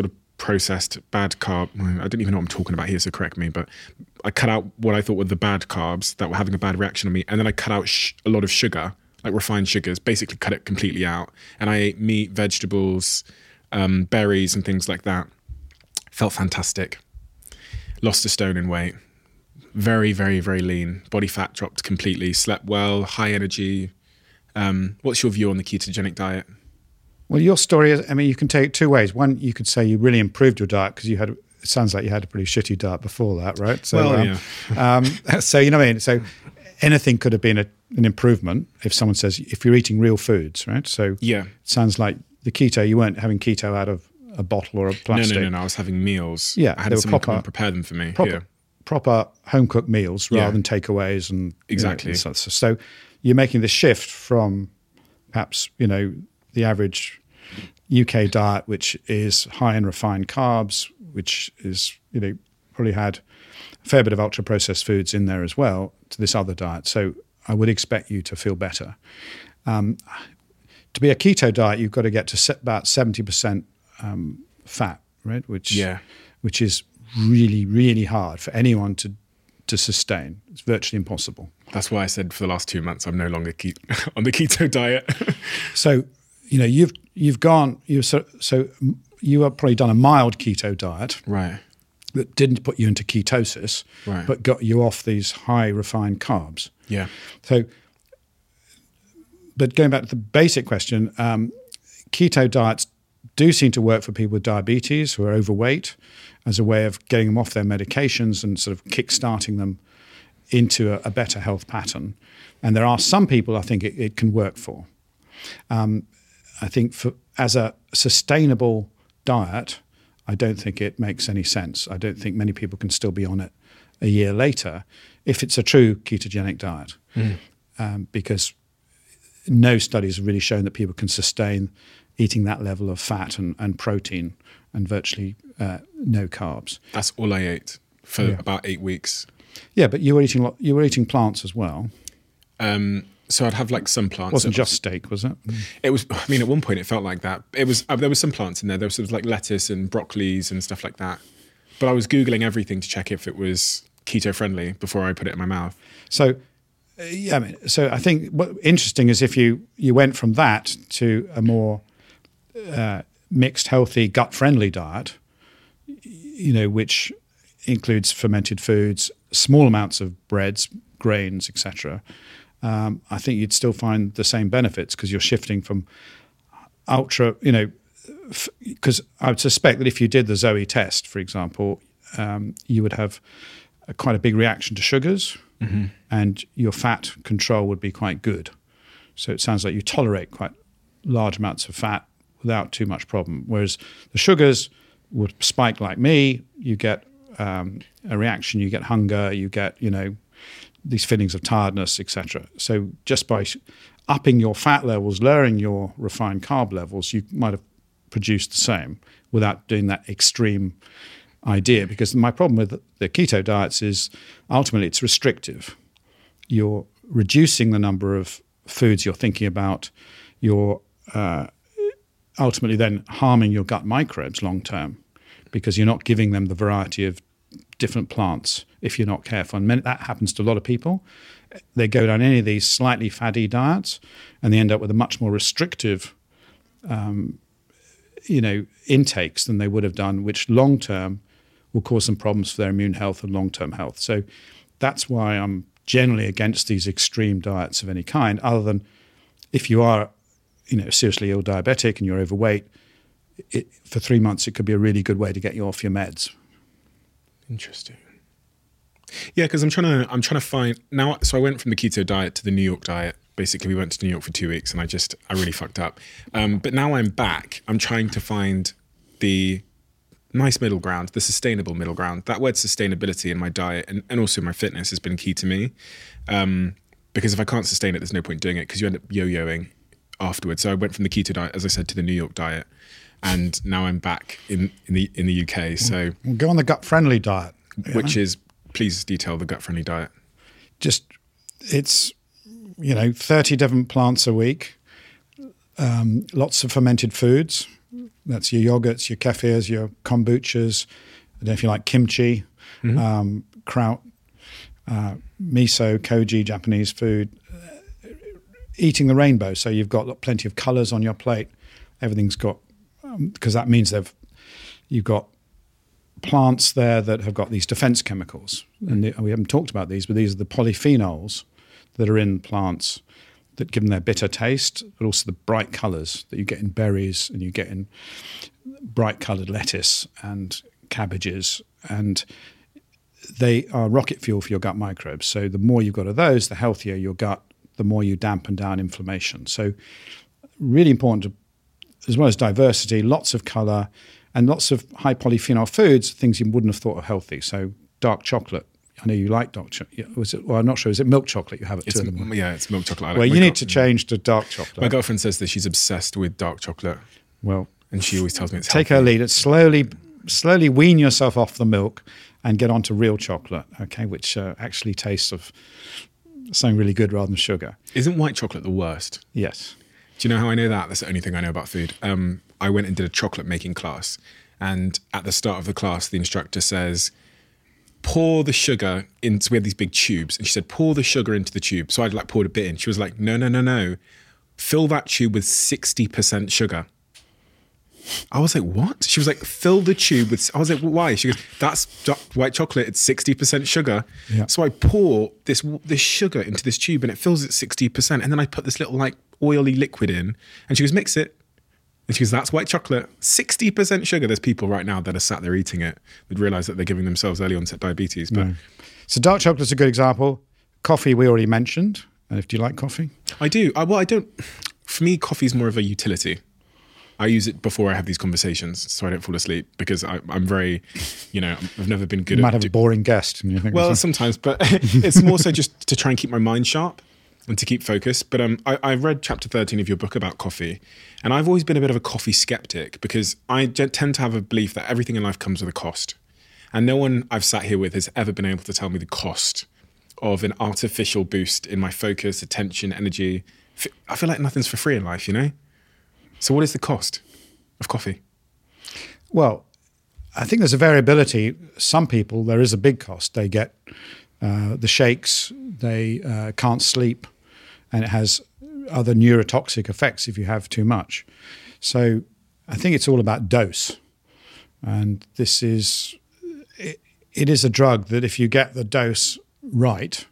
processed bad carb. I don't even know what I'm talking about here, so correct me. But I cut out what I thought were the bad carbs that were having a bad reaction on me, and then I cut out sh- a lot of sugar, like refined sugars. Basically, cut it completely out. And I ate meat, vegetables, um, berries, and things like that. Felt fantastic. Lost a stone in weight. Very, very, very lean. Body fat dropped completely. Slept well. High energy. Um, what's your view on the ketogenic diet? Well, your story is, I mean, you can take it two ways. One, you could say you really improved your diet because you had, it sounds like you had a pretty shitty diet before that, right? So, well, um, yeah. um, so, you know what I mean? So anything could have been a, an improvement if someone says, if you're eating real foods, right? So yeah. It sounds like the keto, you weren't having keto out of a bottle or a plastic. No, no, no, no. I was having meals. Yeah, I had they were someone proper, come and prepare them for me. Proper, yeah. proper home-cooked meals rather Yeah. than takeaways and Exactly. You know, and so, so you're making the shift from perhaps, you know, the average U K diet, which is high in refined carbs, which is, you know, probably had a fair bit of ultra-processed foods in there as well, to this other diet. So I would expect you to feel better. Um, to be a keto diet, you've got to get to set about seventy percent um, fat, right? Which, Yeah. which is really, really hard for anyone to to sustain. It's virtually impossible. That's why I said for the last two months I'm no longer ke- on the keto diet. So, you know, you've you've gone. You so so you have probably done a mild keto diet, Right. that didn't put you into ketosis, Right. but got you off these high refined carbs. Yeah. So, but going back to the basic question, um, keto diets do seem to work for people with diabetes who are overweight as a way of getting them off their medications and sort of kick-starting them into a, a better health pattern. And there are some people I think it, it can work for. Um, I think for as a sustainable diet, I don't think it makes any sense. I don't think many people can still be on it a year later if it's a true ketogenic diet, mm. um, because no studies have really shown that people can sustain eating that level of fat and, and protein and virtually uh, no carbs. That's all I ate for Yeah. about eight weeks. Yeah, but you were eating lo- you were eating plants as well. Um, so I'd have like some plants. It wasn't just steak, was it? It was. I mean, at one point it felt like that. It was. Uh, there was some plants in there. There was sort of like lettuce and broccolis and stuff like that. But I was googling everything to check if it was keto friendly before I put it in my mouth. So, uh, yeah, I mean, so I think what interesting is if you you went from that to a more uh, mixed, healthy, gut-friendly diet, you know, which includes fermented foods, small amounts of breads, grains, et cetera. Um, I think you'd still find the same benefits because you're shifting from ultra, you know, because f- I would suspect that if you did the Zoe test, for example, um, you would have a, quite a big reaction to sugars, mm-hmm. and your fat control would be quite good. So it sounds like you tolerate quite large amounts of fat without too much problem. Whereas the sugars would spike like me. You get um, a reaction, you get hunger, you get, you know, these feelings of tiredness, et cetera. So just by upping your fat levels, lowering your refined carb levels, you might have produced the same without doing that extreme idea. Because my problem with the keto diets is ultimately it's restrictive. You're reducing the number of foods you're thinking about. You're uh, ultimately then harming your gut microbes long term because you're not giving them the variety of different plants if you're not careful. And that happens to a lot of people. They go down any of these slightly fatty diets and they end up with a much more restrictive um, you know, intakes than they would have done, which long term will cause some problems for their immune health and long term health. So that's why I'm generally against these extreme diets of any kind, other than if you are, you know, seriously ill diabetic and you're overweight, it, for three months it could be a really good way to get you off your meds. Interesting. Yeah, because I'm trying to I'm trying to find now. So I went from the keto diet to the New York diet. Basically, we went to New York for two weeks, and I just I really fucked up. Um, but now I'm back. I'm trying to find the nice middle ground, the sustainable middle ground. That word sustainability in my diet and, and also my fitness has been key to me. Um, because if I can't sustain it, there's no point doing it because you end up yo-yoing afterwards. So I went from the keto diet, as I said, to the New York diet, and now I'm back in, in the in the U K. So We'll go on the gut-friendly diet, which is, please detail the gut-friendly diet. Just it's, you know, thirty different plants a week, um, lots of fermented foods, That's your yogurts, your kefirs, your kombuchas. I don't know if you like kimchi, mm-hmm. um, kraut, uh, miso, koji, Japanese food. Uh, eating the rainbow, so you've got plenty of colours on your plate. Everything's got, because um, that means they've you've got plants there that have got these defence chemicals. And the, we haven't talked about these, but these are the polyphenols that are in plants that give them their bitter taste, but also the bright colours that you get in berries and you get in bright coloured lettuce and cabbages. And they are rocket fuel for your gut microbes. So the more you've got of those, the healthier your gut, the more you dampen down inflammation. So really important, to, as well as diversity, lots of colour and lots of high polyphenol foods, things you wouldn't have thought of healthy. So dark chocolate. I know you like dark chocolate. Was it? Well, I'm not sure. Is it milk chocolate you have at it's, two in the morning? Yeah, it's milk chocolate. I like well, you my need girl- to change to dark chocolate. My girlfriend says that she's obsessed with dark chocolate. Well, and she always tells me it's take healthy. her lead. It's slowly, slowly wean yourself off the milk and get onto real chocolate, okay, which uh, actually tastes of something really good rather than sugar. Isn't white chocolate the worst? Yes. Do you know how I know that? That's the only thing I know about food. Um, I went and did a chocolate making class, and at the start of the class, the instructor says, pour the sugar into, we had these big tubes, and she said, pour the sugar into the tube. So I'd like poured a bit in. She was like, no, no, no, no. Fill that tube with sixty percent sugar. I was like, what? She was like, fill the tube with, I was like, well, why? She goes, that's white chocolate, it's sixty percent sugar. Yeah. So I pour this this sugar into this tube and it fills it sixty percent. And then I put this little like oily liquid in and she goes, mix it. And she goes, that's white chocolate, sixty percent sugar. There's people right now that are sat there eating it that realise that they're giving themselves early onset diabetes. But no. So dark chocolate's a good example. Coffee we already mentioned. And if do you like coffee? I do. I, well, I don't, for me, coffee's more of a utility. I use it before I have these conversations so I don't fall asleep because I, I'm very, you know, I've never been good you at... might have do- a boring guest. And you think well, sometimes, but it's more so just to try and keep my mind sharp and to keep focused. But um, I, I read chapter thirteen of your book about coffee, and I've always been a bit of a coffee skeptic because I tend to have a belief that everything in life comes with a cost. And no one I've sat here with has ever been able to tell me the cost of an artificial boost in my focus, attention, energy. I feel like nothing's for free in life, you know? So what is the cost of coffee? Well, I think there's a variability. Some people, there is a big cost. They get uh, the shakes, they uh, can't sleep, and it has other neurotoxic effects if you have too much. So I think it's all about dose. And this is, it, it is a drug that if you get the dose right,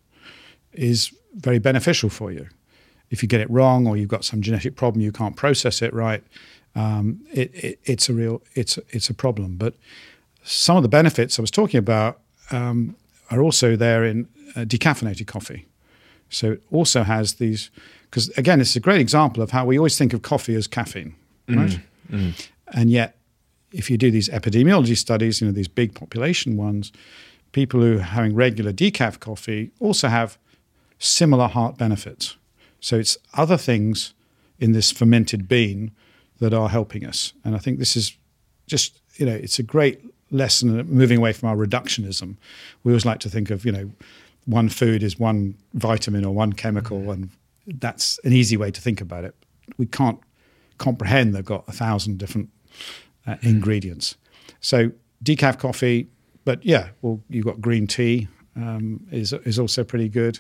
is very beneficial for you. If you get it wrong or you've got some genetic problem, you can't process it right, um, it, it, it's a real, it's, it's a problem. But some of the benefits I was talking about um, are also there in uh, decaffeinated coffee. So it also has these, because again, it's a great example of how we always think of coffee as caffeine, right? Mm, mm. And yet, if you do these epidemiology studies, you know, these big population ones, people who are having regular decaf coffee also have similar heart benefits. So it's other things in this fermented bean that are helping us. And I think this is just, you know, it's a great lesson in moving away from our reductionism. We always like to think of, you know, one food is one vitamin or one chemical, mm. and that's an easy way to think about it. We can't comprehend they've got a thousand different uh, mm. ingredients. So decaf coffee, but yeah, well, you've got green tea um, is is also pretty good.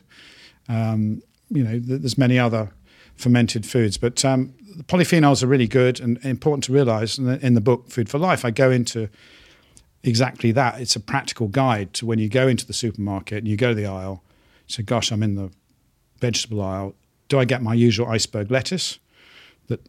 Um, you know, there's many other fermented foods, but um, the polyphenols are really good and important to realize. In the, in the book, Food for Life, I go into exactly that. It's a practical guide to when you go into the supermarket and you go to the aisle, say, gosh, I'm in the vegetable aisle. Do I get my usual iceberg lettuce that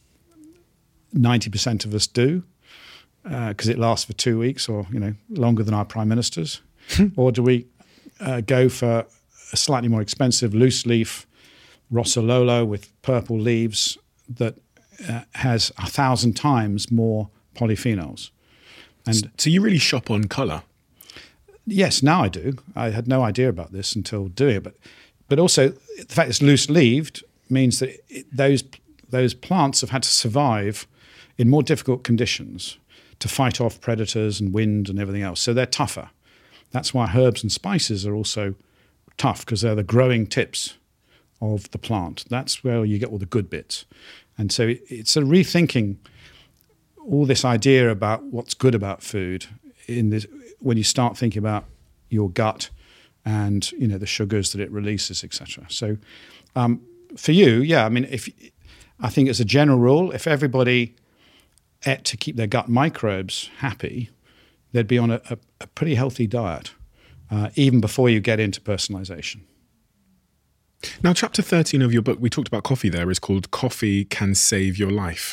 ninety percent of us do because uh, it lasts for two weeks or, you know, longer than our prime ministers? Or do we uh, go for a slightly more expensive loose leaf Rosololo with purple leaves that uh, has a thousand times more polyphenols? And so you really shop on colour? Yes, now I do. I had no idea about this until doing it. But but also the fact it's loose-leaved means that it, those those plants have had to survive in more difficult conditions to fight off predators and wind and everything else. So they're tougher. That's why herbs and spices are also tough, because they're the growing tips of the plant. That's where you get all the good bits. And so it's a rethinking all this idea about what's good about food in this, when you start thinking about your gut and, you know, the sugars that it releases, et cetera. So um, for you, yeah, I mean, if I think as a general rule, if everybody ate to keep their gut microbes happy, they'd be on a, a, a pretty healthy diet, uh, even before you get into personalization. Now, chapter thirteen of your book, we talked about coffee there, is called Coffee Can Save Your Life.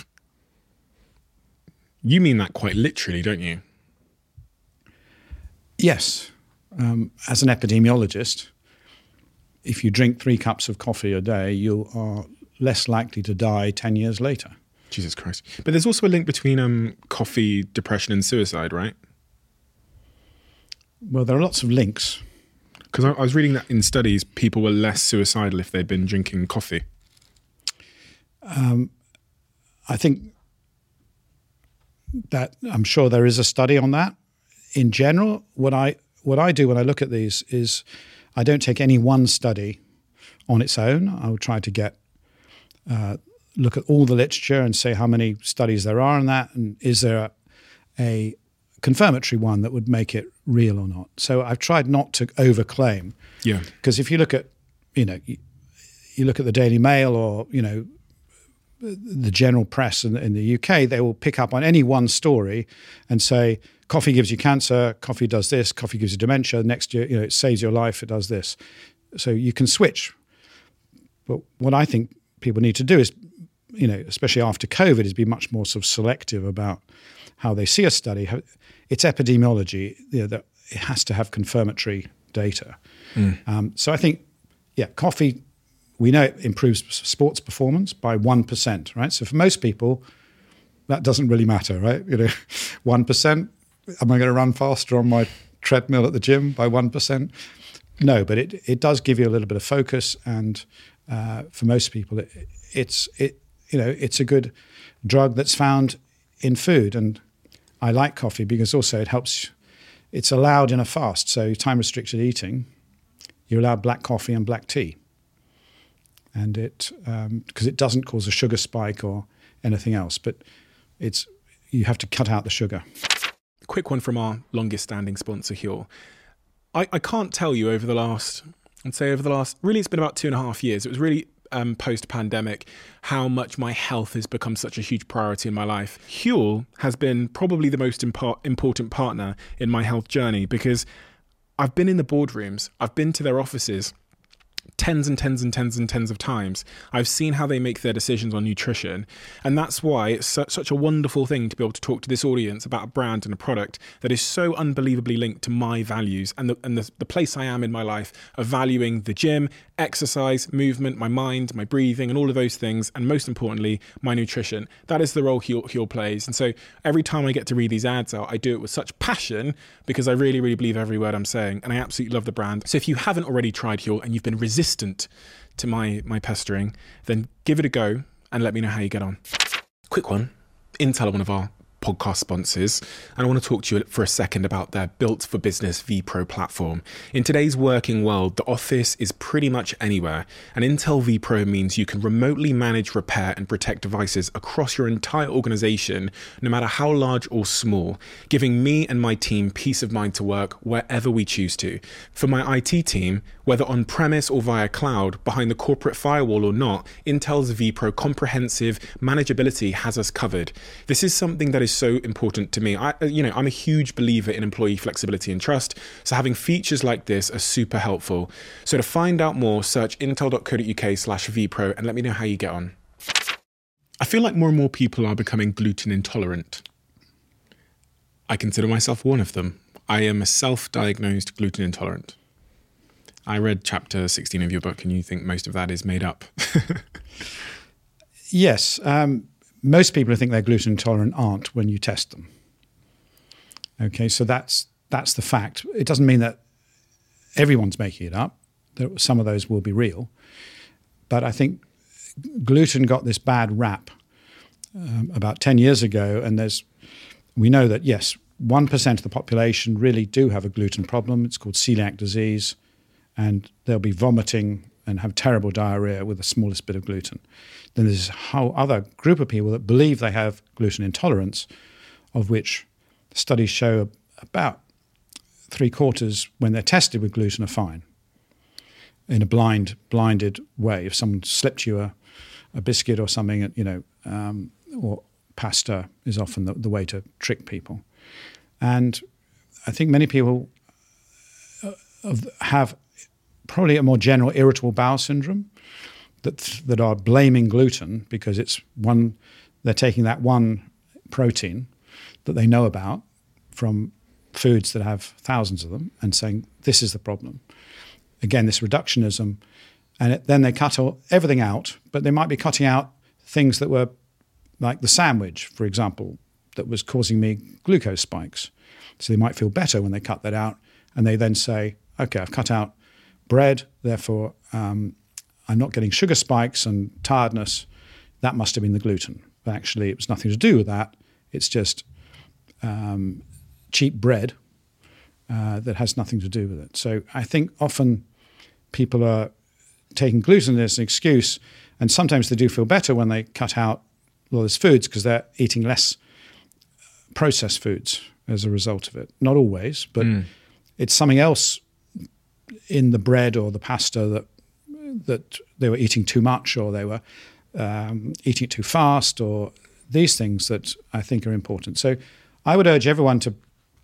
You mean that quite literally, don't you? Yes. Um, as an epidemiologist, if you drink three cups of coffee a day, you are less likely to die ten years later. Jesus Christ. But there's also a link between um, coffee, depression and suicide, right? Well, there are lots of links. Because I, I was reading that in studies, people were less suicidal if they'd been drinking coffee. Um, I think that I'm sure there is a study on that. In general, what I what I do when I look at these is I don't take any one study on its own. I will try to get uh, look at all the literature and say how many studies there are on that, and is there a, a confirmatory one that would make it real or not. So I've tried not to overclaim. Yeah. Because if you look at, you know, you, you look at the Daily Mail or, you know, the general press in, in the U K, they will pick up on any one story and say, coffee gives you cancer, coffee does this, coffee gives you dementia, next year, you know, it saves your life, it does this. So you can switch. But what I think people need to do is, you know, especially after COVID, is be much more sort of selective about how they see a study. It's epidemiology, you know, that it has to have confirmatory data. Mm. Um, so I think, yeah, coffee, we know it improves sports performance by one percent, right? So for most people, that doesn't really matter, right? You know, one percent, am I going to run faster on my treadmill at the gym by one percent? No, but it it does give you a little bit of focus, and uh, for most people, it, it's it you know it's a good drug that's found in food. And I like coffee because also it helps. It's allowed in a fast, so time restricted eating. You're allowed black coffee and black tea, and it because um, it doesn't cause a sugar spike or anything else, but it's you have to cut out the sugar. Quick one from our longest standing sponsor, Huel. I, I can't tell you over the last, I'd say over the last, really it's been about two and a half years. It was really um, post-pandemic, how much my health has become such a huge priority in my life. Huel has been probably the most impo- important partner in my health journey, because I've been in the boardrooms, I've been to their offices tens and tens and tens and tens of times. I've seen how they make their decisions on nutrition. And that's why it's su- such a wonderful thing to be able to talk to this audience about a brand and a product that is so unbelievably linked to my values and the, and the, the place I am in my life of valuing the gym, exercise, movement, my mind, my breathing, and all of those things. And most importantly, my nutrition. That is the role Huel, Huel plays. And so every time I get to read these ads out, I do it with such passion because I really, really believe every word I'm saying. And I absolutely love the brand. So if you haven't already tried Huel and you've been resistant to my my pestering, then give it a go and let me know how you get on. Quick one, Intel are one of our podcast sponsors, and I want to talk to you for a second about their Built for Business vPro platform. In today's working world, the office is pretty much anywhere, and Intel vPro means you can remotely manage, repair, and protect devices across your entire organization, no matter how large or small, giving me and my team peace of mind to work wherever we choose to. For my I T team, whether on-premise or via cloud, behind the corporate firewall or not, Intel's vPro comprehensive manageability has us covered. This is something that is so important to me. I, you know, I'm a huge believer in employee flexibility and trust, so having features like this are super helpful. So to find out more, search intel.co.uk slash vPro and let me know how you get on. I feel like more and more people are becoming gluten intolerant. I consider myself one of them. I am a self-diagnosed gluten intolerant. I read chapter sixteen of your book and you think most of that is made up. Yes. Um, most people who think they're gluten intolerant aren't when you test them. Okay, so that's that's the fact. It doesn't mean that everyone's making it up. There, some of those will be real. But I think gluten got this bad rap um, about ten years ago, and there's we know that, yes, one percent of the population really do have a gluten problem. It's called celiac disease, and they'll be vomiting and have terrible diarrhea with the smallest bit of gluten. Then there's a whole other group of people that believe they have gluten intolerance, of which studies show about three quarters, when they're tested with gluten, are fine in a blind, blinded way. If someone slipped you a, a biscuit or something, you know, um, or pasta is often the, the way to trick people. And I think many people have probably a more general irritable bowel syndrome that that are blaming gluten because it's one, they're taking that one protein that they know about from foods that have thousands of them and saying, this is the problem. Again, this reductionism. And it, then they cut all, everything out, but they might be cutting out things that were like the sandwich, for example, that was causing me glucose spikes. So they might feel better when they cut that out. And they then say, okay, I've cut out bread, therefore um, I'm not getting sugar spikes and tiredness. That must have been the gluten. But actually, it was nothing to do with that. It's just um, cheap bread uh, that has nothing to do with it. So I think often people are taking gluten as an excuse, and sometimes they do feel better when they cut out all those foods because they're eating less processed foods as a result of it. Not always, but mm. it's something else in the bread or the pasta that that they were eating too much, or they were um, eating it too fast, or these things that I think are important. So I would urge everyone to,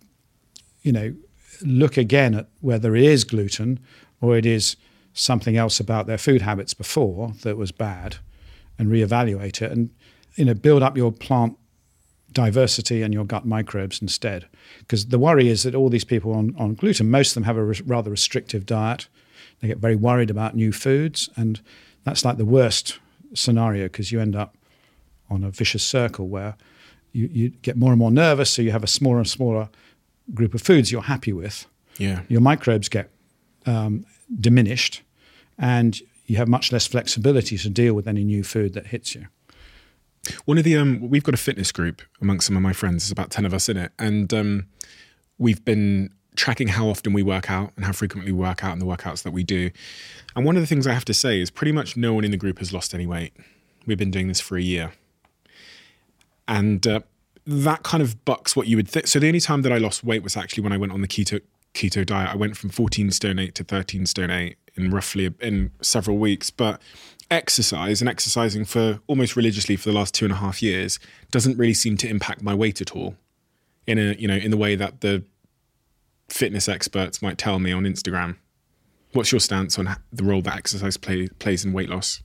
you know, look again at whether it is gluten or it is something else about their food habits before that was bad, and reevaluate it, and, you know, build up your plant diversity and your gut microbes instead. Because the worry is that all these people on, on gluten, most of them have a re- rather restrictive diet. They get very worried about new foods, and that's like the worst scenario because you end up on a vicious circle where you, you get more and more nervous, so you have a smaller and smaller group of foods you're happy with. Yeah. Your microbes get um, diminished, and you have much less flexibility to deal with any new food that hits you. One of the um, we've got a fitness group amongst some of my friends. There's about ten of us in it, and um, we've been tracking how often we work out and how frequently we work out and the workouts that we do. And one of the things I have to say is pretty much no one in the group has lost any weight. We've been doing this for a year, and uh, that kind of bucks what you would think. So the only time that I lost weight was actually when I went on the keto keto diet. I went from fourteen stone eight to thirteen stone eight in roughly in several weeks, but exercise and exercising for almost religiously for the last two and a half years doesn't really seem to impact my weight at all in a, you know, in the way that the fitness experts might tell me on Instagram. What's your stance on the role that exercise play, plays in weight loss?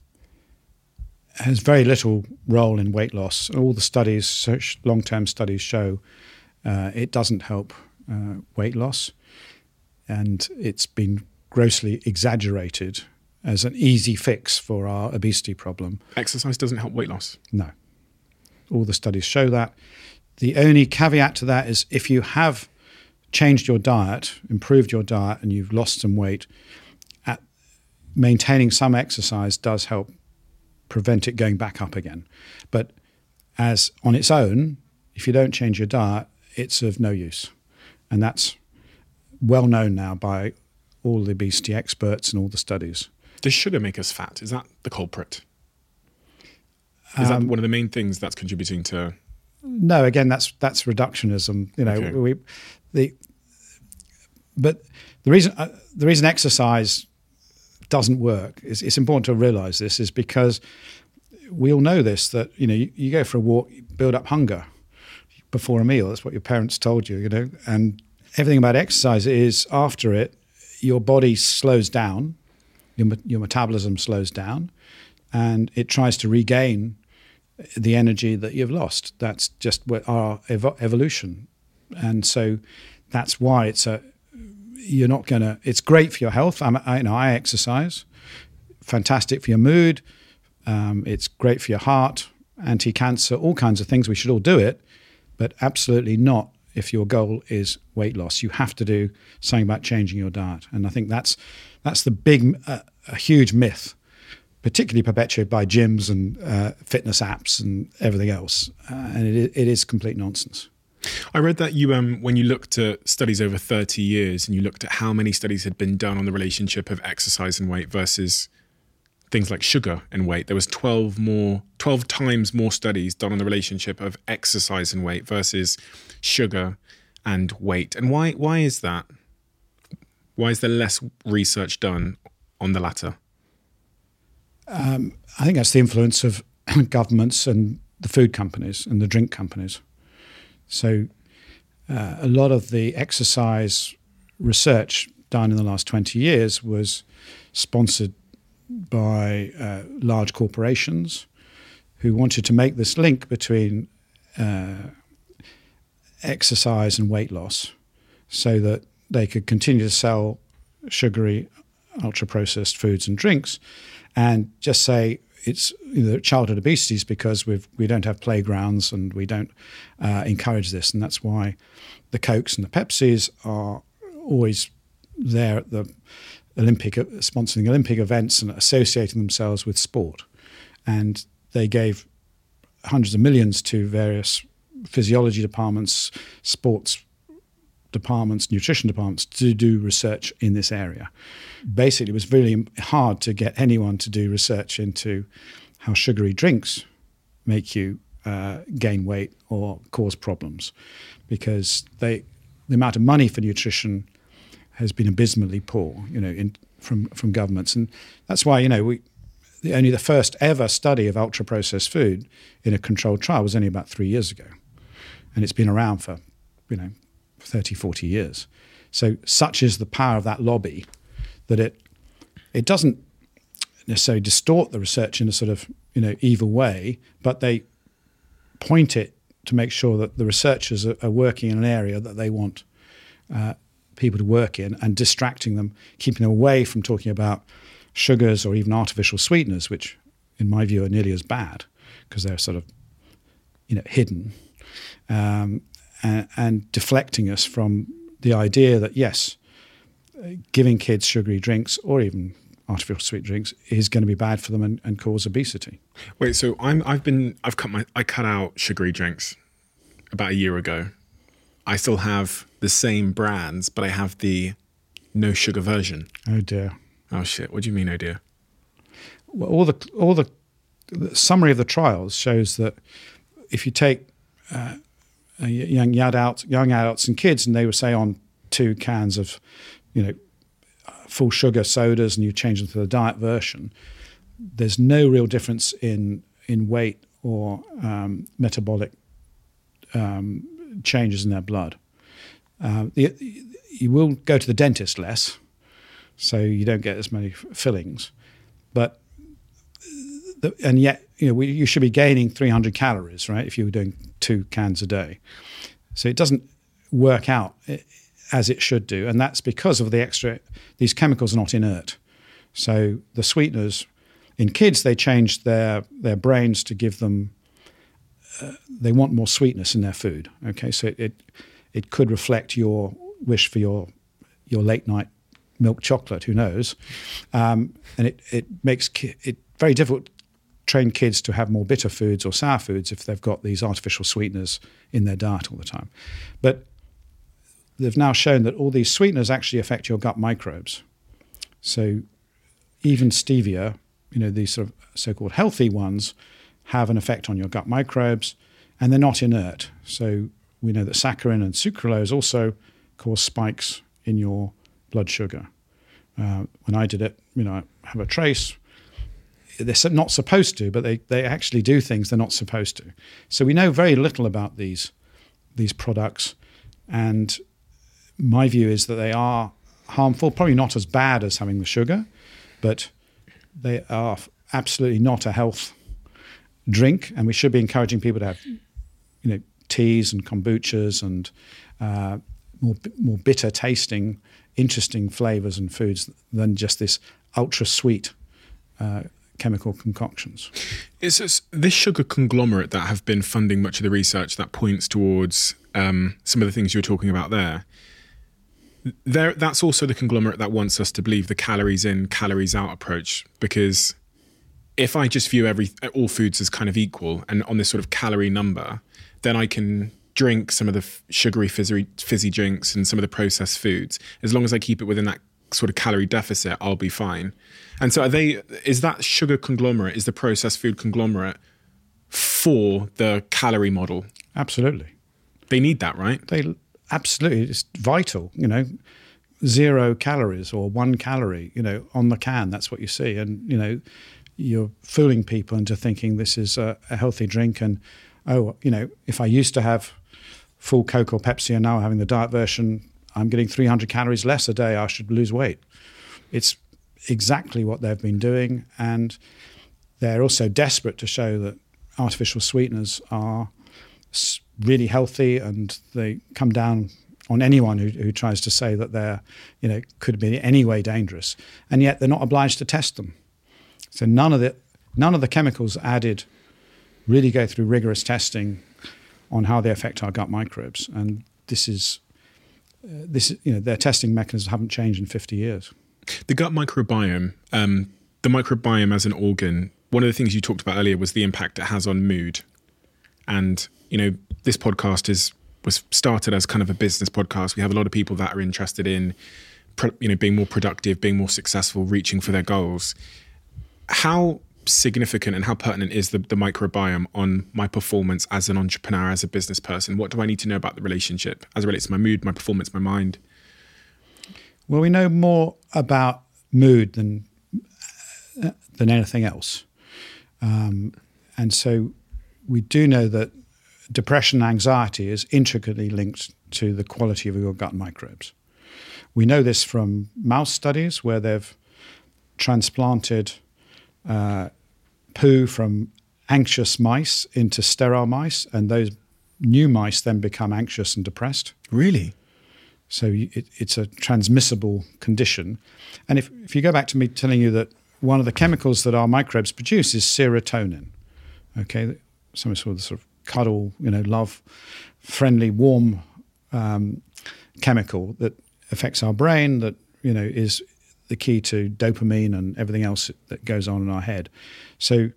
It has very little role in weight loss. All the studies, long-term studies show uh, it doesn't help uh, weight loss, and it's been grossly exaggerated as an easy fix for our obesity problem. Exercise doesn't help weight loss? No. All the studies show that. The only caveat to that is if you have changed your diet, improved your diet, and you've lost some weight, at maintaining some exercise does help prevent it going back up again. But as on its own, if you don't change your diet, it's of no use. And that's well known now by all the obesity experts and all the studies. Does sugar make us fat? Is that the culprit? Is um, that one of the main things that's contributing to? No, again, that's that's reductionism. You know, okay. we the but the reason uh, the reason exercise doesn't work is it's important to realize this is because we all know this, that you know you, you go for a walk, you build up hunger before a meal. That's what your parents told you, you know, and everything about exercise is after it, your body slows down. Your, your metabolism slows down, and it tries to regain the energy that you've lost. That's just our evo- evolution, and so that's why it's a. You're not gonna. It's great for your health. I'm, I, you know, I exercise. Fantastic for your mood. Um, it's great for your heart, anti-cancer, all kinds of things. We should all do it, but absolutely not if your goal is weight loss. You have to do something about changing your diet, and I think that's. That's the big, uh, a huge myth, particularly perpetuated by gyms and uh, fitness apps and everything else. Uh, and it, it is complete nonsense. I read that you, um, when you looked at studies over thirty years and you looked at how many studies had been done on the relationship of exercise and weight versus things like sugar and weight. There was twelve more, twelve times more studies done on the relationship of exercise and weight versus sugar and weight. And why why is that? Why is there less research done on the latter? Um, I think that's the influence of governments and the food companies and the drink companies. So uh, a lot of the exercise research done in the last twenty years was sponsored by uh, large corporations who wanted to make this link between uh, exercise and weight loss so that they could continue to sell sugary, ultra-processed foods and drinks and just say it's you know, childhood obesity is because we've, we don't have playgrounds and we don't uh, encourage this. And that's why the Cokes and the Pepsis are always there at the Olympic, sponsoring Olympic events and associating themselves with sport. And they gave hundreds of millions to various physiology departments, sports departments, nutrition departments to do research in this area. Basically, it was really hard to get anyone to do research into how sugary drinks make you uh, gain weight or cause problems, because they, the amount of money for nutrition has been abysmally poor, you know, in, from from governments, and that's why you know we the, only the first ever study of ultra processed food in a controlled trial was only about three years ago, and it's been around for you know thirty, forty years. So such is the power of that lobby that it it doesn't necessarily distort the research in a sort of you know evil way, but they point it to make sure that the researchers are, are working in an area that they want uh, people to work in, and distracting them, keeping them away from talking about sugars or even artificial sweeteners, which in my view are nearly as bad because they're sort of you know hidden, um, and, and deflecting us from the idea that yes, giving kids sugary drinks or even artificial sweet drinks is going to be bad for them and, and cause obesity. Wait, so I'm I've been I've cut my I cut out sugary drinks about a year ago. I still have the same brands, but I have the no sugar version. Oh dear. Oh shit! What do you mean, oh dear? Well, all the all the, the summary of the trials shows that if you take uh, young adults, young adults and kids, and they were say on two cans of, you know, full sugar sodas, and you change them to the diet version, there's no real difference in in weight or um, metabolic um, changes in their blood. Uh, the, you will go to the dentist less, so you don't get as many fillings, but the, and yet you know we, you should be gaining three hundred calories, right? If you were doing two cans a day, so it doesn't work out as it should do, and that's because of the extra. These chemicals are not inert, so the sweeteners in kids, they change their their brains to give them. Uh, they want more sweetness in their food. Okay, so it, it it could reflect your wish for your your late night milk chocolate. Who knows? Um, and it it makes ki- it very difficult to train kids to have more bitter foods or sour foods if they've got these artificial sweeteners in their diet all the time. But they've now shown that all these sweeteners actually affect your gut microbes. So even stevia, you know, these sort of so-called healthy ones, have an effect on your gut microbes, and they're not inert. So we know that saccharin and sucralose also cause spikes in your blood sugar. Uh, when I did it, you know, I have a trace. They're not supposed to, but they, they actually do things they're not supposed to. So we know very little about these these products, and my view is that they are harmful, probably not as bad as having the sugar, but they are absolutely not a health drink, and we should be encouraging people to have, you know, teas and kombuchas and uh, more more bitter tasting, interesting flavors and foods than just this ultra sweet uh, chemical concoctions. It's this, this sugar conglomerate that have been funding much of the research that points towards um, some of the things you're talking about there. There, that's also the conglomerate that wants us to believe the calories in, calories out approach, because if I just view every all foods as kind of equal and on this sort of calorie number, then I can drink some of the f- sugary fizzy, fizzy drinks and some of the processed foods, as long as I keep it within that sort of calorie deficit, I'll be fine. And so are they, is that sugar conglomerate, is the processed food conglomerate for the calorie model? Absolutely. They need that, right? They absolutely, it's vital, you know, zero calories or one calorie, you know, on the can, that's what you see. And, you know, you're fooling people into thinking this is a, a healthy drink. And, oh, you know, if I used to have full Coke or Pepsi and now I'm having the diet version, I'm getting three hundred calories less a day, I should lose weight. It's exactly what they've been doing. And they're also desperate to show that artificial sweeteners are really healthy, and they come down on anyone who, who tries to say that they're, you know, could be in any way dangerous. And yet they're not obliged to test them. So none of the none of the chemicals added really go through rigorous testing on how they affect our gut microbes. And this is uh, this you know, their testing mechanisms haven't changed in fifty years. The gut microbiome, um, the microbiome as an organ, one of the things you talked about earlier was the impact it has on mood. And, you know, this podcast is was started as kind of a business podcast. We have a lot of people that are interested in, you know, being more productive, being more successful, reaching for their goals. How significant and how pertinent is the, the microbiome on my performance as an entrepreneur, as a business person? What do I need to know about the relationship as it relates to my mood, my performance, my mind? Well, we know more about mood than uh, than anything else. Um, and so we do know that depression and anxiety is intricately linked to the quality of your gut microbes. We know this from mouse studies where they've transplanted uh, poo from anxious mice into sterile mice, and those new mice then become anxious and depressed. Really? So it, it's a transmissible condition. And if, if you go back to me telling you that one of the chemicals that our microbes produce is serotonin, okay, some sort of, sort of cuddle, you know, love, friendly, warm um, chemical that affects our brain, that, you know, is the key to dopamine and everything else that goes on in our head. So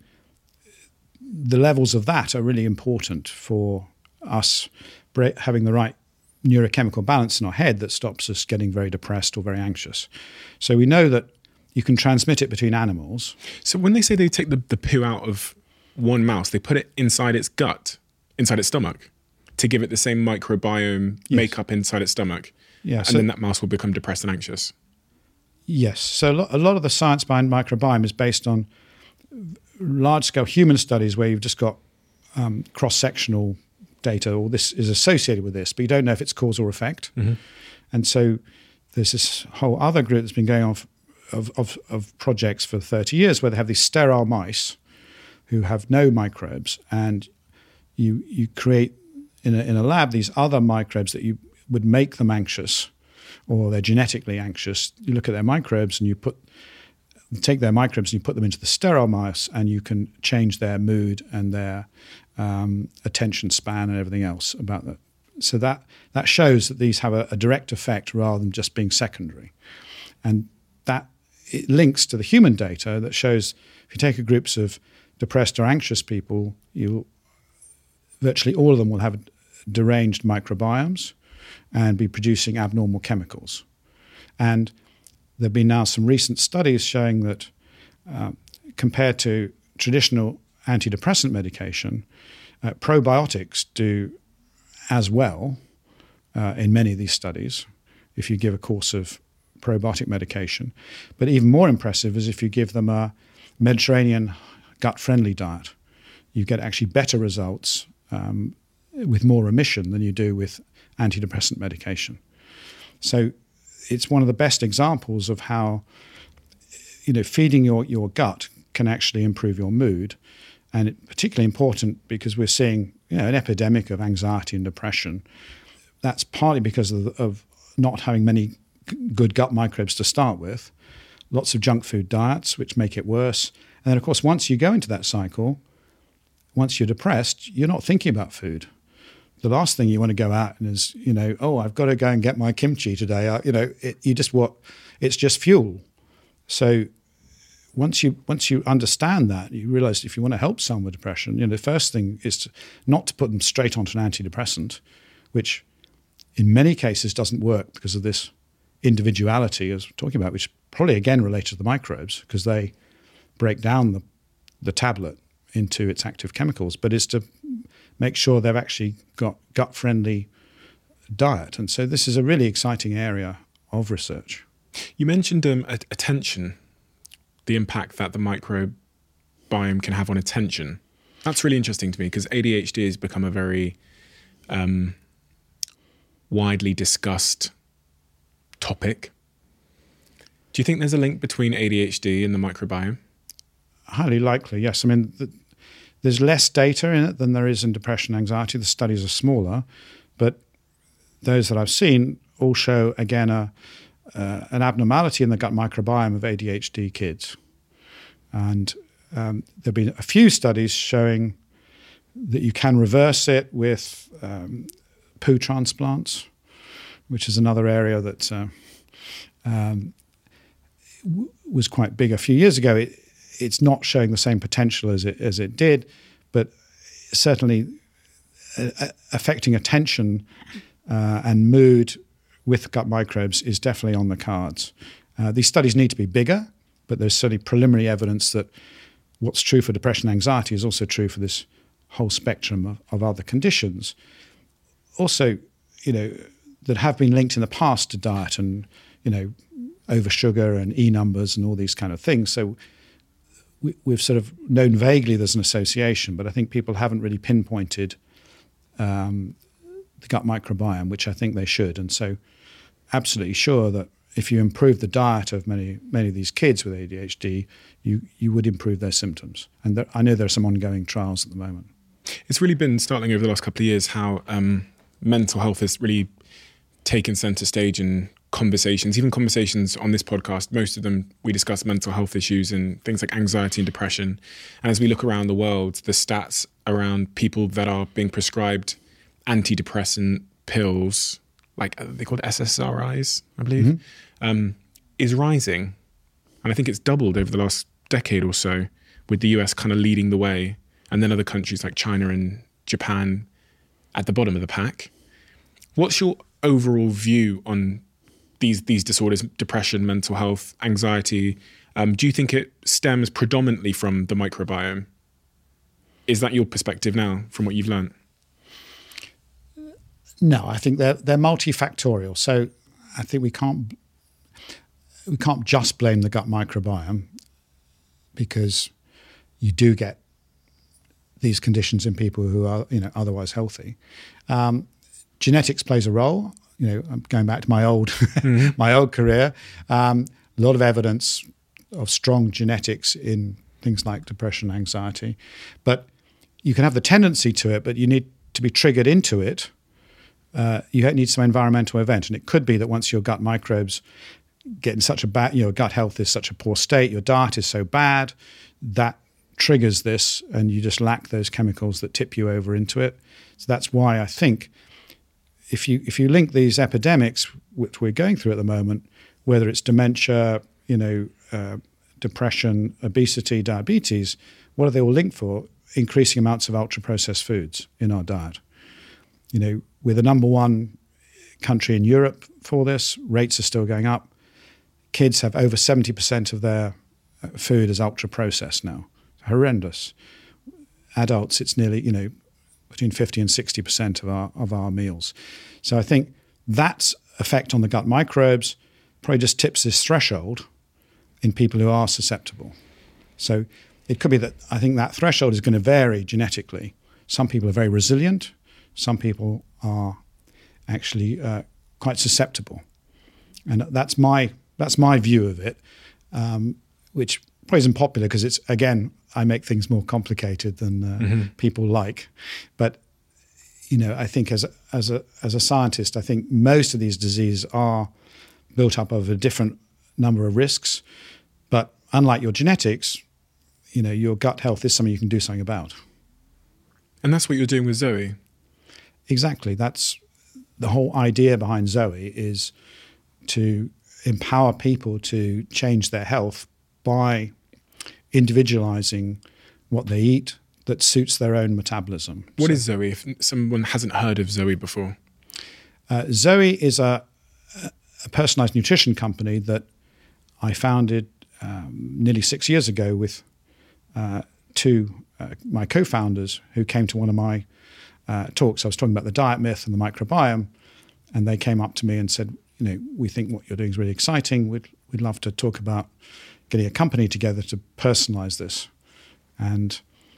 the levels of that are really important for us having the right neurochemical balance in our head that stops us getting very depressed or very anxious. So we know that you can transmit it between animals. So when they say they take the, the poo out of one mouse, they put it inside its gut, inside its stomach, to give it the same microbiome Yes. makeup inside its stomach. Yeah, and so- then that mouse will become depressed and anxious. Yes. So a lo- a lot of the science behind microbiome is based on large-scale human studies where you've just got um, cross-sectional data, or this is associated with this, but you don't know if it's cause or effect. Mm-hmm. And so there's this whole other group that's been going on f- of, of, of projects for thirty years where they have these sterile mice who have no microbes, and you you create in a, in a lab these other microbes that you would make them anxious, or they're genetically anxious. You look at their microbes and you put take their microbes and you put them into the sterile mice, and you can change their mood and their um, attention span and everything else about that. So that that shows that these have a, a direct effect rather than just being secondary. And that it links to the human data that shows if you take a groups of depressed or anxious people, you virtually all of them will have deranged microbiomes and be producing abnormal chemicals. And there have been now some recent studies showing that uh, compared to traditional antidepressant medication, uh, probiotics do as well uh, in many of these studies if you give a course of probiotic medication. But even more impressive is if you give them a Mediterranean gut-friendly diet. You get actually better results um, with more remission than you do with antidepressant medication. So it's one of the best examples of how, you know, feeding your, your gut can actually improve your mood. And it's particularly important because we're seeing, you know, an epidemic of anxiety and depression. That's partly because of, of not having many good gut microbes to start with, lots of junk food diets, which make it worse. And then, of course, once you go into that cycle, once you're depressed, you're not thinking about food. The last thing you want to go out and is, you know, oh, I've got to go and get my kimchi today. I, you know, it, you just what, it's just fuel. So once you once you understand that, you realize if you want to help someone with depression, you know, the first thing is to not to put them straight onto an antidepressant, which in many cases doesn't work because of this individuality, as we're talking about, which probably again related to the microbes because they break down the, the tablet into its active chemicals, but is to make sure they've actually got gut-friendly diet. And so this is a really exciting area of research. You mentioned um, attention, the impact that the microbiome can have on attention. That's really interesting to me because A D H D has become a very um, widely discussed topic. Do you think there's a link between A D H D and the microbiome? Highly likely, yes. I mean, the, there's less data in it than there is in depression and anxiety. The studies are smaller, but those that I've seen all show, again, a, uh, an abnormality in the gut microbiome of A D H D kids. And um, there have been a few studies showing that you can reverse it with um, poo transplants, which is another area that uh, um, w- was quite big a few years ago. It, it's not showing the same potential as it as it did, but certainly uh, affecting attention uh, and mood with gut microbes is definitely on the cards. Uh, these studies need to be bigger, but there's certainly preliminary evidence that what's true for depression and anxiety is also true for this whole spectrum of, of other conditions. Also, you know, that have been linked in the past to diet and, you know, over sugar and E numbers and all these kind of things. So we, we've sort of known vaguely there's an association, but I think people haven't really pinpointed um, the gut microbiome, which I think they should. And so absolutely sure that if you improve the diet of many many of these kids with A D H D, you, you would improve their symptoms. And there, I know there are some ongoing trials at the moment. It's really been startling over the last couple of years how um, mental health has really taken centre stage in conversations, even conversations on this podcast. Most of them, we discuss mental health issues and things like anxiety and depression. And as we look around the world, the stats around people that are being prescribed antidepressant pills, like they're called S S R Is, I believe, mm-hmm. um, is rising. And I think it's doubled over the last decade or so, with the U S kind of leading the way, and then other countries like China and Japan at the bottom of the pack. What's your overall view on these these disorders, depression, mental health, anxiety? Um, do you think it stems predominantly from the microbiome? Is that your perspective now from what you've learned? No, I think they're they're multifactorial. So I think we can't we can't just blame the gut microbiome, because you do get these conditions in people who are, you know, otherwise healthy. Um, genetics plays a role. You know, I'm going back to my old mm-hmm. my old career. Um, a lot of evidence of strong genetics in things like depression, anxiety, but you can have the tendency to it, but you need to be triggered into it. Uh, you need some environmental event, and it could be that once your gut microbes get in such a bad, your gut health is such a poor state, your diet is so bad, that triggers this, and you just lack those chemicals that tip you over into it. So that's why I think if you if you link these epidemics, which we're going through at the moment, whether it's dementia, you know, uh, depression, obesity, diabetes, what are they all linked for? Increasing amounts of ultra-processed foods in our diet. You know, we're the number one country in Europe for this. Rates are still going up. Kids have over seventy percent of their food as ultra-processed now. Horrendous. Adults, it's nearly, you know, between fifty and sixty percent of our of our meals. So I think that effect on the gut microbes probably just tips this threshold in people who are susceptible. So it could be that I think that threshold is going to vary genetically. Some people are very resilient. Some people are actually uh, quite susceptible. And that's my that's my view of it, um, which probably isn't popular because it's, again, I make things more complicated than uh, mm-hmm. people like. But, you know, I think as a, as a as a scientist, I think most of these diseases are built up of a different number of risks. But unlike your genetics, you know, your gut health is something you can do something about. And that's what you're doing with Zoe. Exactly. That's the whole idea behind Zoe, is to empower people to change their health by individualizing what they eat that suits their own metabolism. What so, is Zoe, if someone hasn't heard of Zoe before? Uh, Zoe is a, a personalized nutrition company that I founded um, nearly six years ago with uh, two uh, my co-founders who came to one of my uh, talks. I was talking about the diet myth and the microbiome, and they came up to me and said, you know, we think what you're doing is really exciting. We'd we'd love to talk about getting a company together to personalize this. And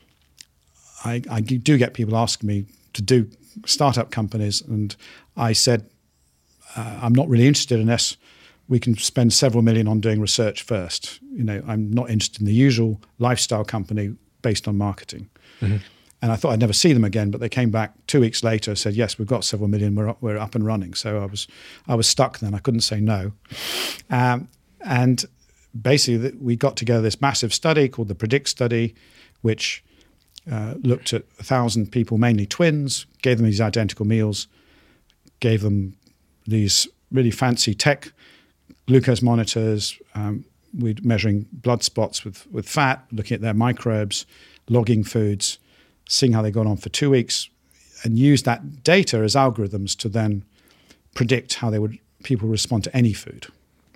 I, I do get people asking me to do startup companies, and I said, uh, I'm not really interested unless we can spend several million on doing research first. You know, I'm not interested in the usual lifestyle company based on marketing. Mm-hmm. And I thought I'd never see them again, but they came back two weeks later, said, yes, we've got several million, we're up, we're up and running. So I was I was stuck then, I couldn't say no. Um, and basically we got together this massive study called the PREDICT study, which uh, looked at a thousand people, mainly twins, gave them these identical meals, gave them these really fancy tech glucose monitors. Um, we're measuring blood spots with, with fat, looking at their microbes, logging foods, seeing how they got on for two weeks, and use that data as algorithms to then predict how they would people respond to any food.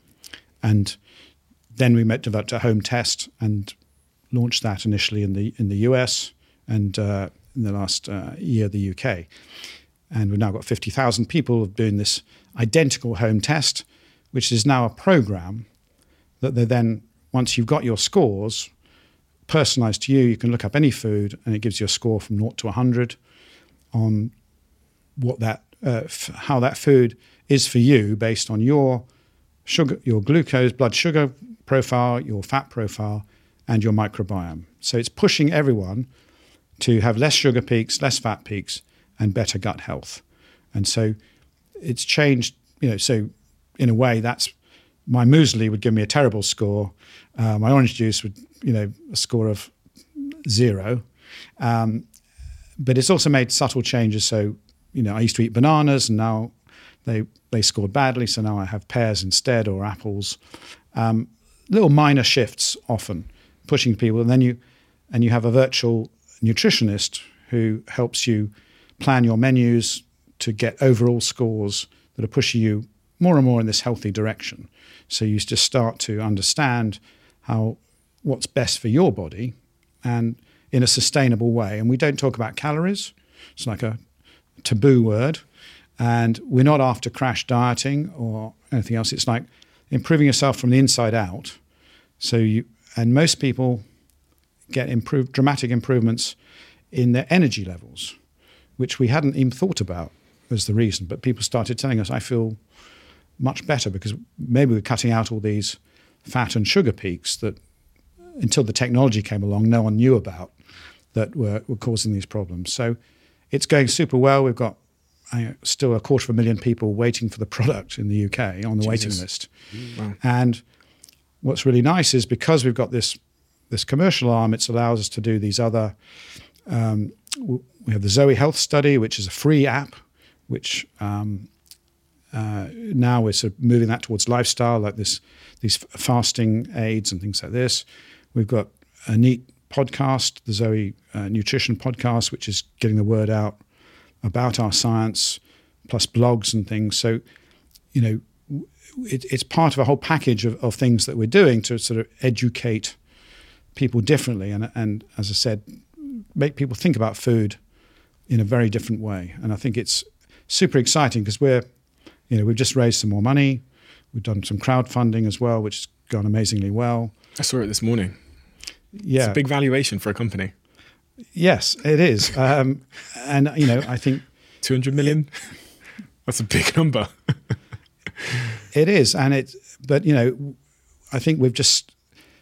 And then we met, developed a home test and launched that initially in the in the U S and uh, in the last uh, year the U K. And we've now got fifty thousand people doing this identical home test, which is now a program that they then, once you've got your scores personalized to you, you can look up any food and it gives you a score from zero to one hundred on what that, uh, f- how that food is for you based on your sugar, your glucose, blood sugar profile, your fat profile, and your microbiome. So it's pushing everyone to have less sugar peaks, less fat peaks, and better gut health. And so it's changed, you know, so in a way that's, my muesli would give me a terrible score. Uh, my orange juice would, you know, a score of zero. Um, but it's also made subtle changes. So, you know, I used to eat bananas and now they they scored badly. So now I have pears instead or apples. Um, little minor shifts often pushing people. And then you, and you have a virtual nutritionist who helps you plan your menus to get overall scores that are pushing you more and more in this healthy direction. So you just start to understand how what's best for your body and in a sustainable way. And we don't talk about calories. It's like a taboo word. And we're not after crash dieting or anything else. It's like improving yourself from the inside out. So you, and most people get improved, dramatic improvements in their energy levels, which we hadn't even thought about as the reason. But people started telling us, I feel much better because maybe we're cutting out all these fat and sugar peaks that until the technology came along, no one knew about that were, were causing these problems. So it's going super well. We've got uh, still a quarter of a million people waiting for the product in the U K on the Jesus. waiting list. Wow. And what's really nice is because we've got this this commercial arm, it allows us to do these other, um, we have the Zoe Health Study, which is a free app, which um, uh, now we're sort of moving that towards lifestyle, like this these fasting aids and things like this. We've got a neat podcast, the Zoe uh, Nutrition Podcast, which is getting the word out about our science, plus blogs and things. So, you know, it, it's part of a whole package of, of things that we're doing to sort of educate people differently and, and, as I said, make people think about food in a very different way. And I think it's super exciting because we're, you know, we've just raised some more money. We've done some crowdfunding as well, which has gone amazingly well. I saw it this morning. Yeah. It's a big valuation for a company. Yes, it is. Um, and, you know, I think... two hundred million? That's a big number. It is. And it, but, you know, I think we've just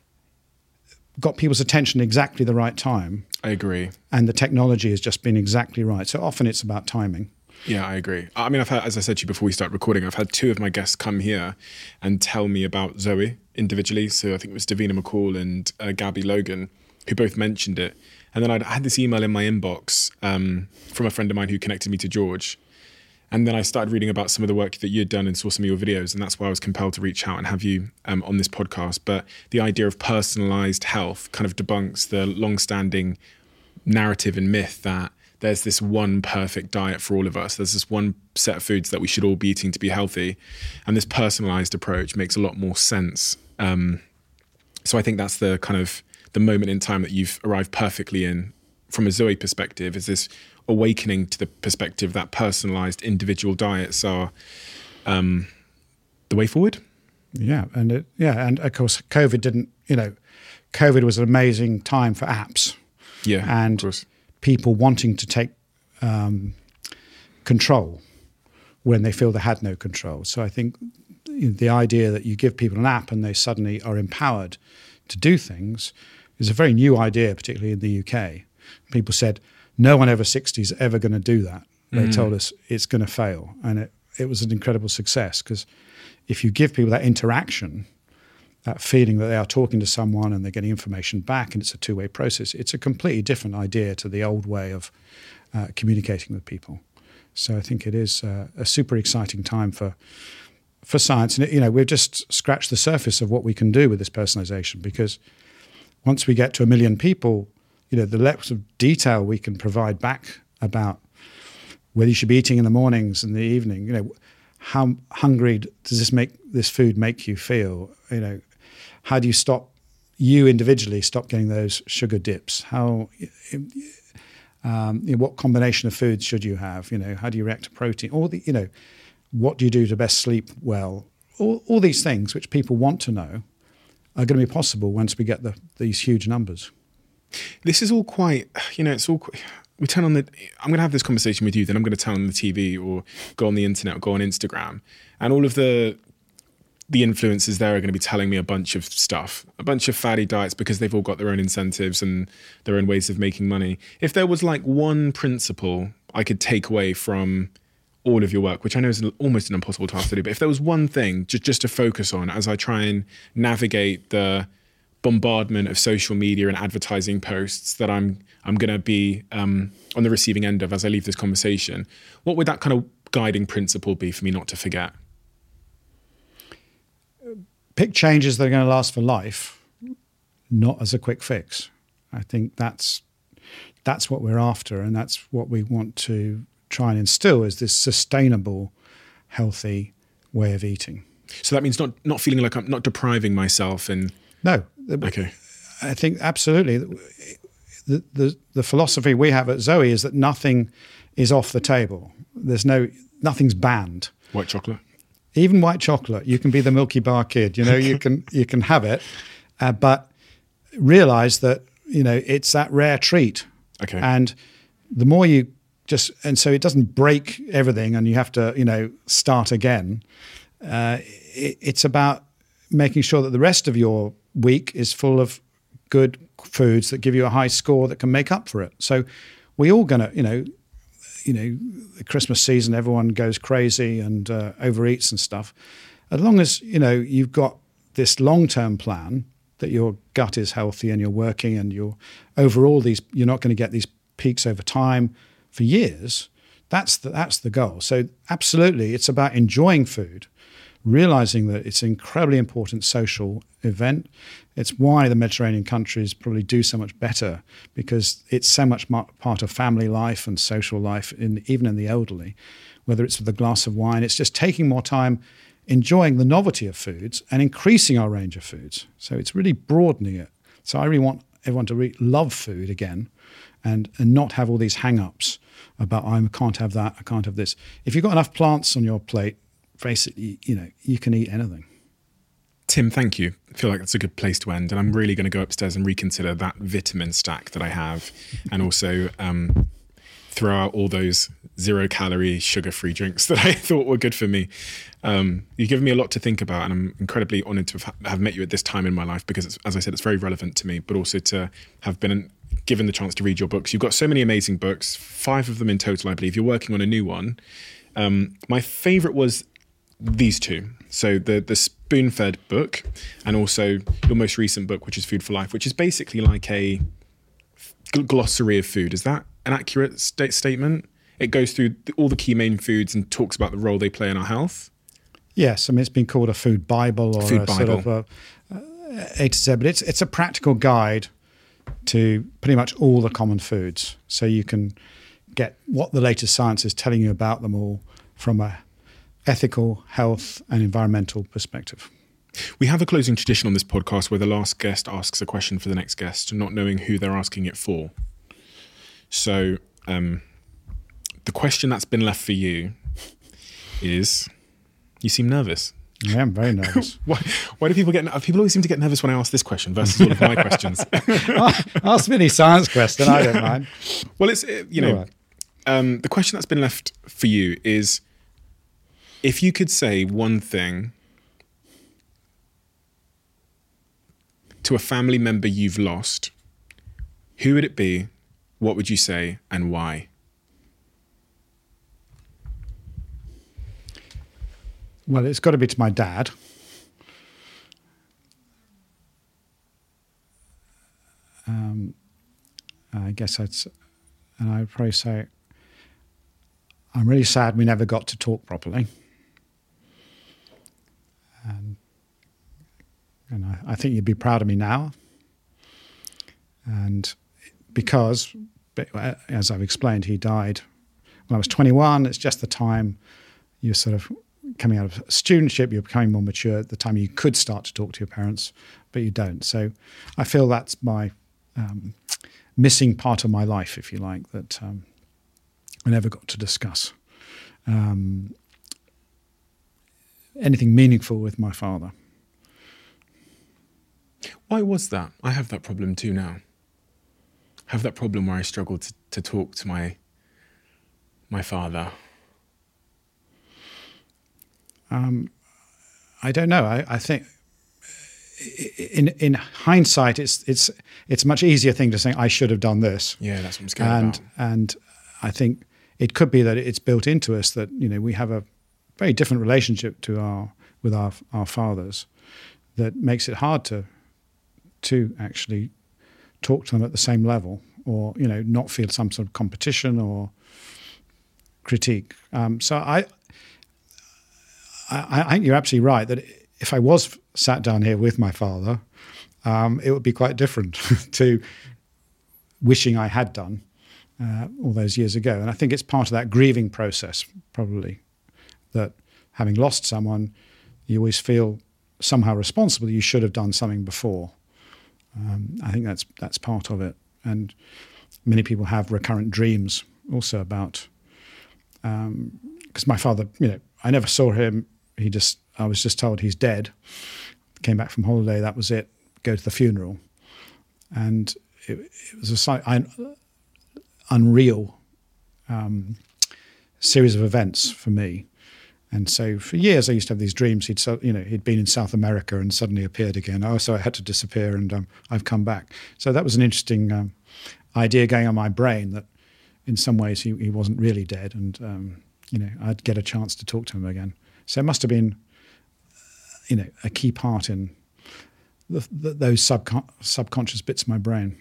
got people's attention at exactly the right time. I agree. And the technology has just been exactly right. So often it's about timing. Yeah, I agree. I mean, I've had, as I said to you before we start recording, I've had two of my guests come here and tell me about Zoe individually. So I think it was Davina McCall and uh, Gabby Logan, who both mentioned it. And then I'd, I had this email in my inbox um, from a friend of mine who connected me to George. And then I started reading about some of the work that you'd done and saw some of your videos. And that's why I was compelled to reach out and have you um, on this podcast. But the idea of personalized health kind of debunks the long-standing narrative and myth that there's this one perfect diet for all of us. There's this one set of foods that we should all be eating to be healthy. And this personalized approach makes a lot more sense. Um, so I think that's the kind of the moment in time that you've arrived perfectly in from a Zoe perspective, is this awakening to the perspective that personalized individual diets are um, the way forward. Yeah. And it, yeah. And of course, COVID didn't, you know, COVID was an amazing time for apps. Yeah. And of course. people wanting to take um, control when they feel they had no control. So I think the idea that you give people an app and they suddenly are empowered to do things is a very new idea, particularly in the U K. People said, no one over sixty is ever going to do that. They mm. told us it's going to fail. And it, it was an incredible success, because if you give people that interaction, that feeling that they are talking to someone and they're getting information back and it's a two-way process, it's a completely different idea to the old way of uh, communicating with people. So I think it is uh, a super exciting time for for science. And, it, you know, we've just scratched the surface of what we can do with this personalization, because once we get to a million people, you know, the levels of detail we can provide back about whether you should be eating in the mornings and the evening, you know, how hungry does this make this food make you feel? You know, how do you stop, you individually stop getting those sugar dips? How, um, you know, what combination of foods should you have? You know, how do you react to protein? All the, you know, what do you do to best sleep well? All, all these things which people want to know are going to be possible once we get the, these huge numbers. This is all quite, you know, it's all, we turn on the, I'm going to have this conversation with you, then I'm going to turn on the T V or go on the internet or go on Instagram, and all of the the influencers there are going to be telling me a bunch of stuff, a bunch of fatty diets, because they've all got their own incentives and their own ways of making money. If there was like one principle I could take away from all of your work, which I know is almost an impossible task to do, but if there was one thing just, just to focus on as I try and navigate the bombardment of social media and advertising posts that I'm I'm going to be um, on the receiving end of as I leave this conversation, what would that kind of guiding principle be for me not to forget? Pick changes that are going to last for life, not as a quick fix. I think that's that's what we're after, and that's what we want to try and instill, is this sustainable, healthy way of eating. So that means not not feeling like I'm not depriving myself and no. Okay. I think absolutely. The, the the philosophy we have at Zoe is that nothing is off the table. There's no nothing's banned. White chocolate. Even white chocolate. You can be the Milky Bar kid. You know, you can you can have it, uh, but realize that, you know, it's that rare treat. Okay. And the more you just and so it doesn't break everything, and you have to, you know, start again. Uh, it, it's about making sure that the rest of your week is full of good foods that give you a high score that can make up for it. So we all gonna, you know, you know, the Christmas season, everyone goes crazy and uh, overeats and stuff. As long as, you know, you've got this long-term plan that your gut is healthy and you're working and you're overall these, you're not going to get these peaks over time for years. That's the, that's the goal. So absolutely, it's about enjoying food, realizing that it's an incredibly important social event. It's why the Mediterranean countries probably do so much better, because it's so much part of family life and social life, in, even in the elderly, whether it's with a glass of wine. It's just taking more time, enjoying the novelty of foods and increasing our range of foods. So it's really broadening it. So I really want everyone to really love food again, and, and not have all these hang-ups about, I can't have that, I can't have this. If you've got enough plants on your plate, basically, you know, you can eat anything. Tim, thank you. I feel like that's a good place to end. And I'm really going to go upstairs and reconsider that vitamin stack that I have, and also um, throw out all those zero calorie, sugar free drinks that I thought were good for me. Um, you've given me a lot to think about, and I'm incredibly honored to have, have met you at this time in my life, because it's, as I said, it's very relevant to me, but also to have been given the chance to read your books. You've got so many amazing books, five of them in total, I believe. You're working on a new one. Um, my favorite was these two. So the the Spoon-Fed book, and also your most recent book, which is Food for Life, which is basically like a glossary of food. Is that an accurate st- statement? It goes through the, all the key main foods and talks about the role they play in our health. Yes, I mean, it's been called a food Bible or food a Bible. sort of a, A to Z, but it's it's a practical guide to pretty much all the common foods. So you can get what the latest science is telling you about them all from a ethical, health and environmental perspective. We have a closing tradition on this podcast where the last guest asks a question for the next guest, not knowing who they're asking it for. So um, the question that's been left for you is, you seem nervous. I am very nervous. why, why do people get, people always seem to get nervous when I ask this question versus all of my questions? Ask me any science question, I don't mind. Well, it's, you know, right. um, the question that's been left for you is, if you could say one thing to a family member you've lost, who would it be, what would you say, and why? Well, it's got to be to my dad. Um, I guess I'd, and I'd probably say, I'm really sad we never got to talk properly. And, and I, I think you'd be proud of me now. And because, as I've explained, he died when I was twenty-one. It's just the time you're sort of coming out of studentship, you're becoming more mature at the time you could start to talk to your parents, but you don't. So I feel that's my um, missing part of my life, if you like, that um, I never got to discuss um, anything meaningful with my father. Why was that? I have that problem too now. I have that problem where I struggle to, to talk to my my father. Um, I don't know. I, I think in in hindsight, it's it's it's a much easier thing to say, I should have done this. Yeah, that's what I'm scared and, about. And I think it could be that it's built into us that, you know, we have a very different relationship to our with our our fathers that makes it hard to to actually talk to them at the same level, or, you know, not feel some sort of competition or critique. Um, so I. I, I think you're absolutely right that if I was sat down here with my father, um, it would be quite different to wishing I had done uh, all those years ago. And I think it's part of that grieving process, probably, that having lost someone, you always feel somehow responsible. You should have done something before. Um, I think that's that's part of it. And many people have recurrent dreams also about, um, because my father, you know, I never saw him. He just, I was just told he's dead. Came back from holiday, that was it. Go to the funeral. And it, it was a sight, un, unreal um, series of events for me. And so for years I used to have these dreams. He'd, you know, he'd been in South America and suddenly appeared again. Oh, so I had to disappear, and um, I've come back. So that was an interesting um, idea going on in my brain, that in some ways he, he wasn't really dead, and um, you know, I'd get a chance to talk to him again. So it must have been, you know, a key part in the, the, those subcon- subconscious bits of my brain.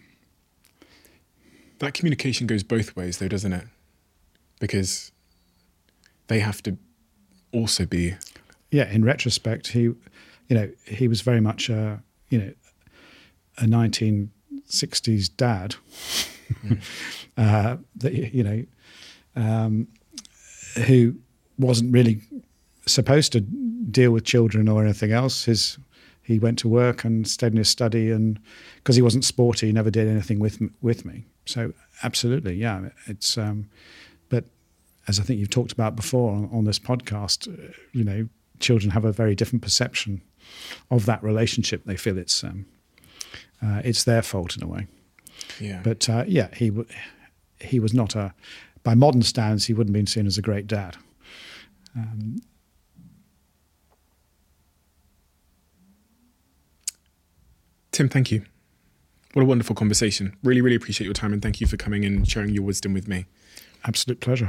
That communication goes both ways, though, doesn't it? Because they have to also be. Yeah, in retrospect, he, you know, he was very much a, you know, a nineteen sixties dad. Mm. uh, that, you know, um, who wasn't really supposed to deal with children or anything else. His he went to work and stayed in his study, and because he wasn't sporty, he never did anything with with me. So absolutely, yeah, it's. Um, but as I think you've talked about before on, on this podcast, uh, you know, children have a very different perception of that relationship. They feel it's um, uh, it's their fault in a way. Yeah. But uh, yeah, he w- he was not a. By modern standards, he wouldn't have been seen as a great dad. Um, Tim, thank you. What a wonderful conversation. Really, really appreciate your time, and thank you for coming in and sharing your wisdom with me. Absolute pleasure.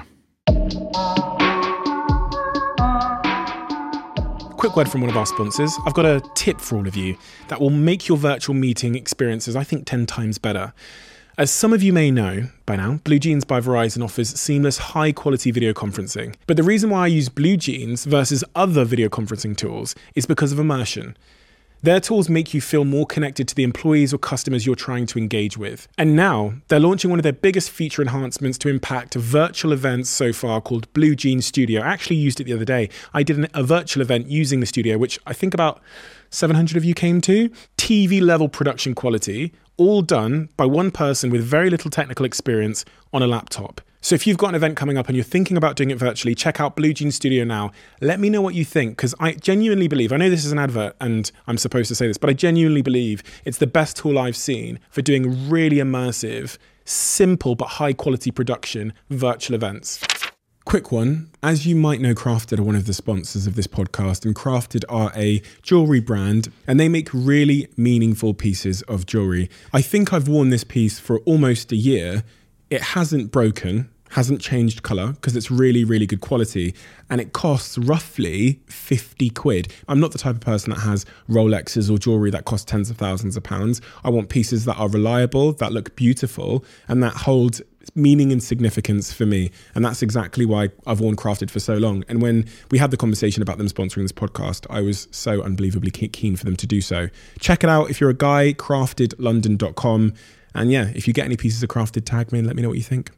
Quick word from one of our sponsors. I've got a tip for all of you that will make your virtual meeting experiences, I think, ten times better. As some of you may know by now, BlueJeans by Verizon offers seamless, high-quality video conferencing. But the reason why I use BlueJeans versus other video conferencing tools is because of immersion. Their tools make you feel more connected to the employees or customers you're trying to engage with. And now they're launching one of their biggest feature enhancements to impact virtual events so far called Blue Jean Studio. I actually used it the other day. I did an, a virtual event using the studio, which I think about seven hundred of you came to. T V level production quality, all done by one person with very little technical experience on a laptop. So if you've got an event coming up and you're thinking about doing it virtually, check out Blue Jean Studio now. Let me know what you think, because I genuinely believe, I know this is an advert and I'm supposed to say this, but I genuinely believe it's the best tool I've seen for doing really immersive, simple but high quality production virtual events. Quick one, as you might know, Crafted are one of the sponsors of this podcast, and Crafted are a jewellery brand and they make really meaningful pieces of jewellery. I think I've worn this piece for almost a year. It hasn't broken, hasn't changed colour because it's really, really good quality, and it costs roughly fifty quid. I'm not the type of person that has Rolexes or jewellery that cost tens of thousands of pounds. I want pieces that are reliable, that look beautiful, and that hold meaning and significance for me. And that's exactly why I've worn Crafted for so long. And when we had the conversation about them sponsoring this podcast, I was so unbelievably keen for them to do so. Check it out if you're a guy, crafted london dot com. And yeah, if you get any pieces of Crafted, tag me and let me know what you think.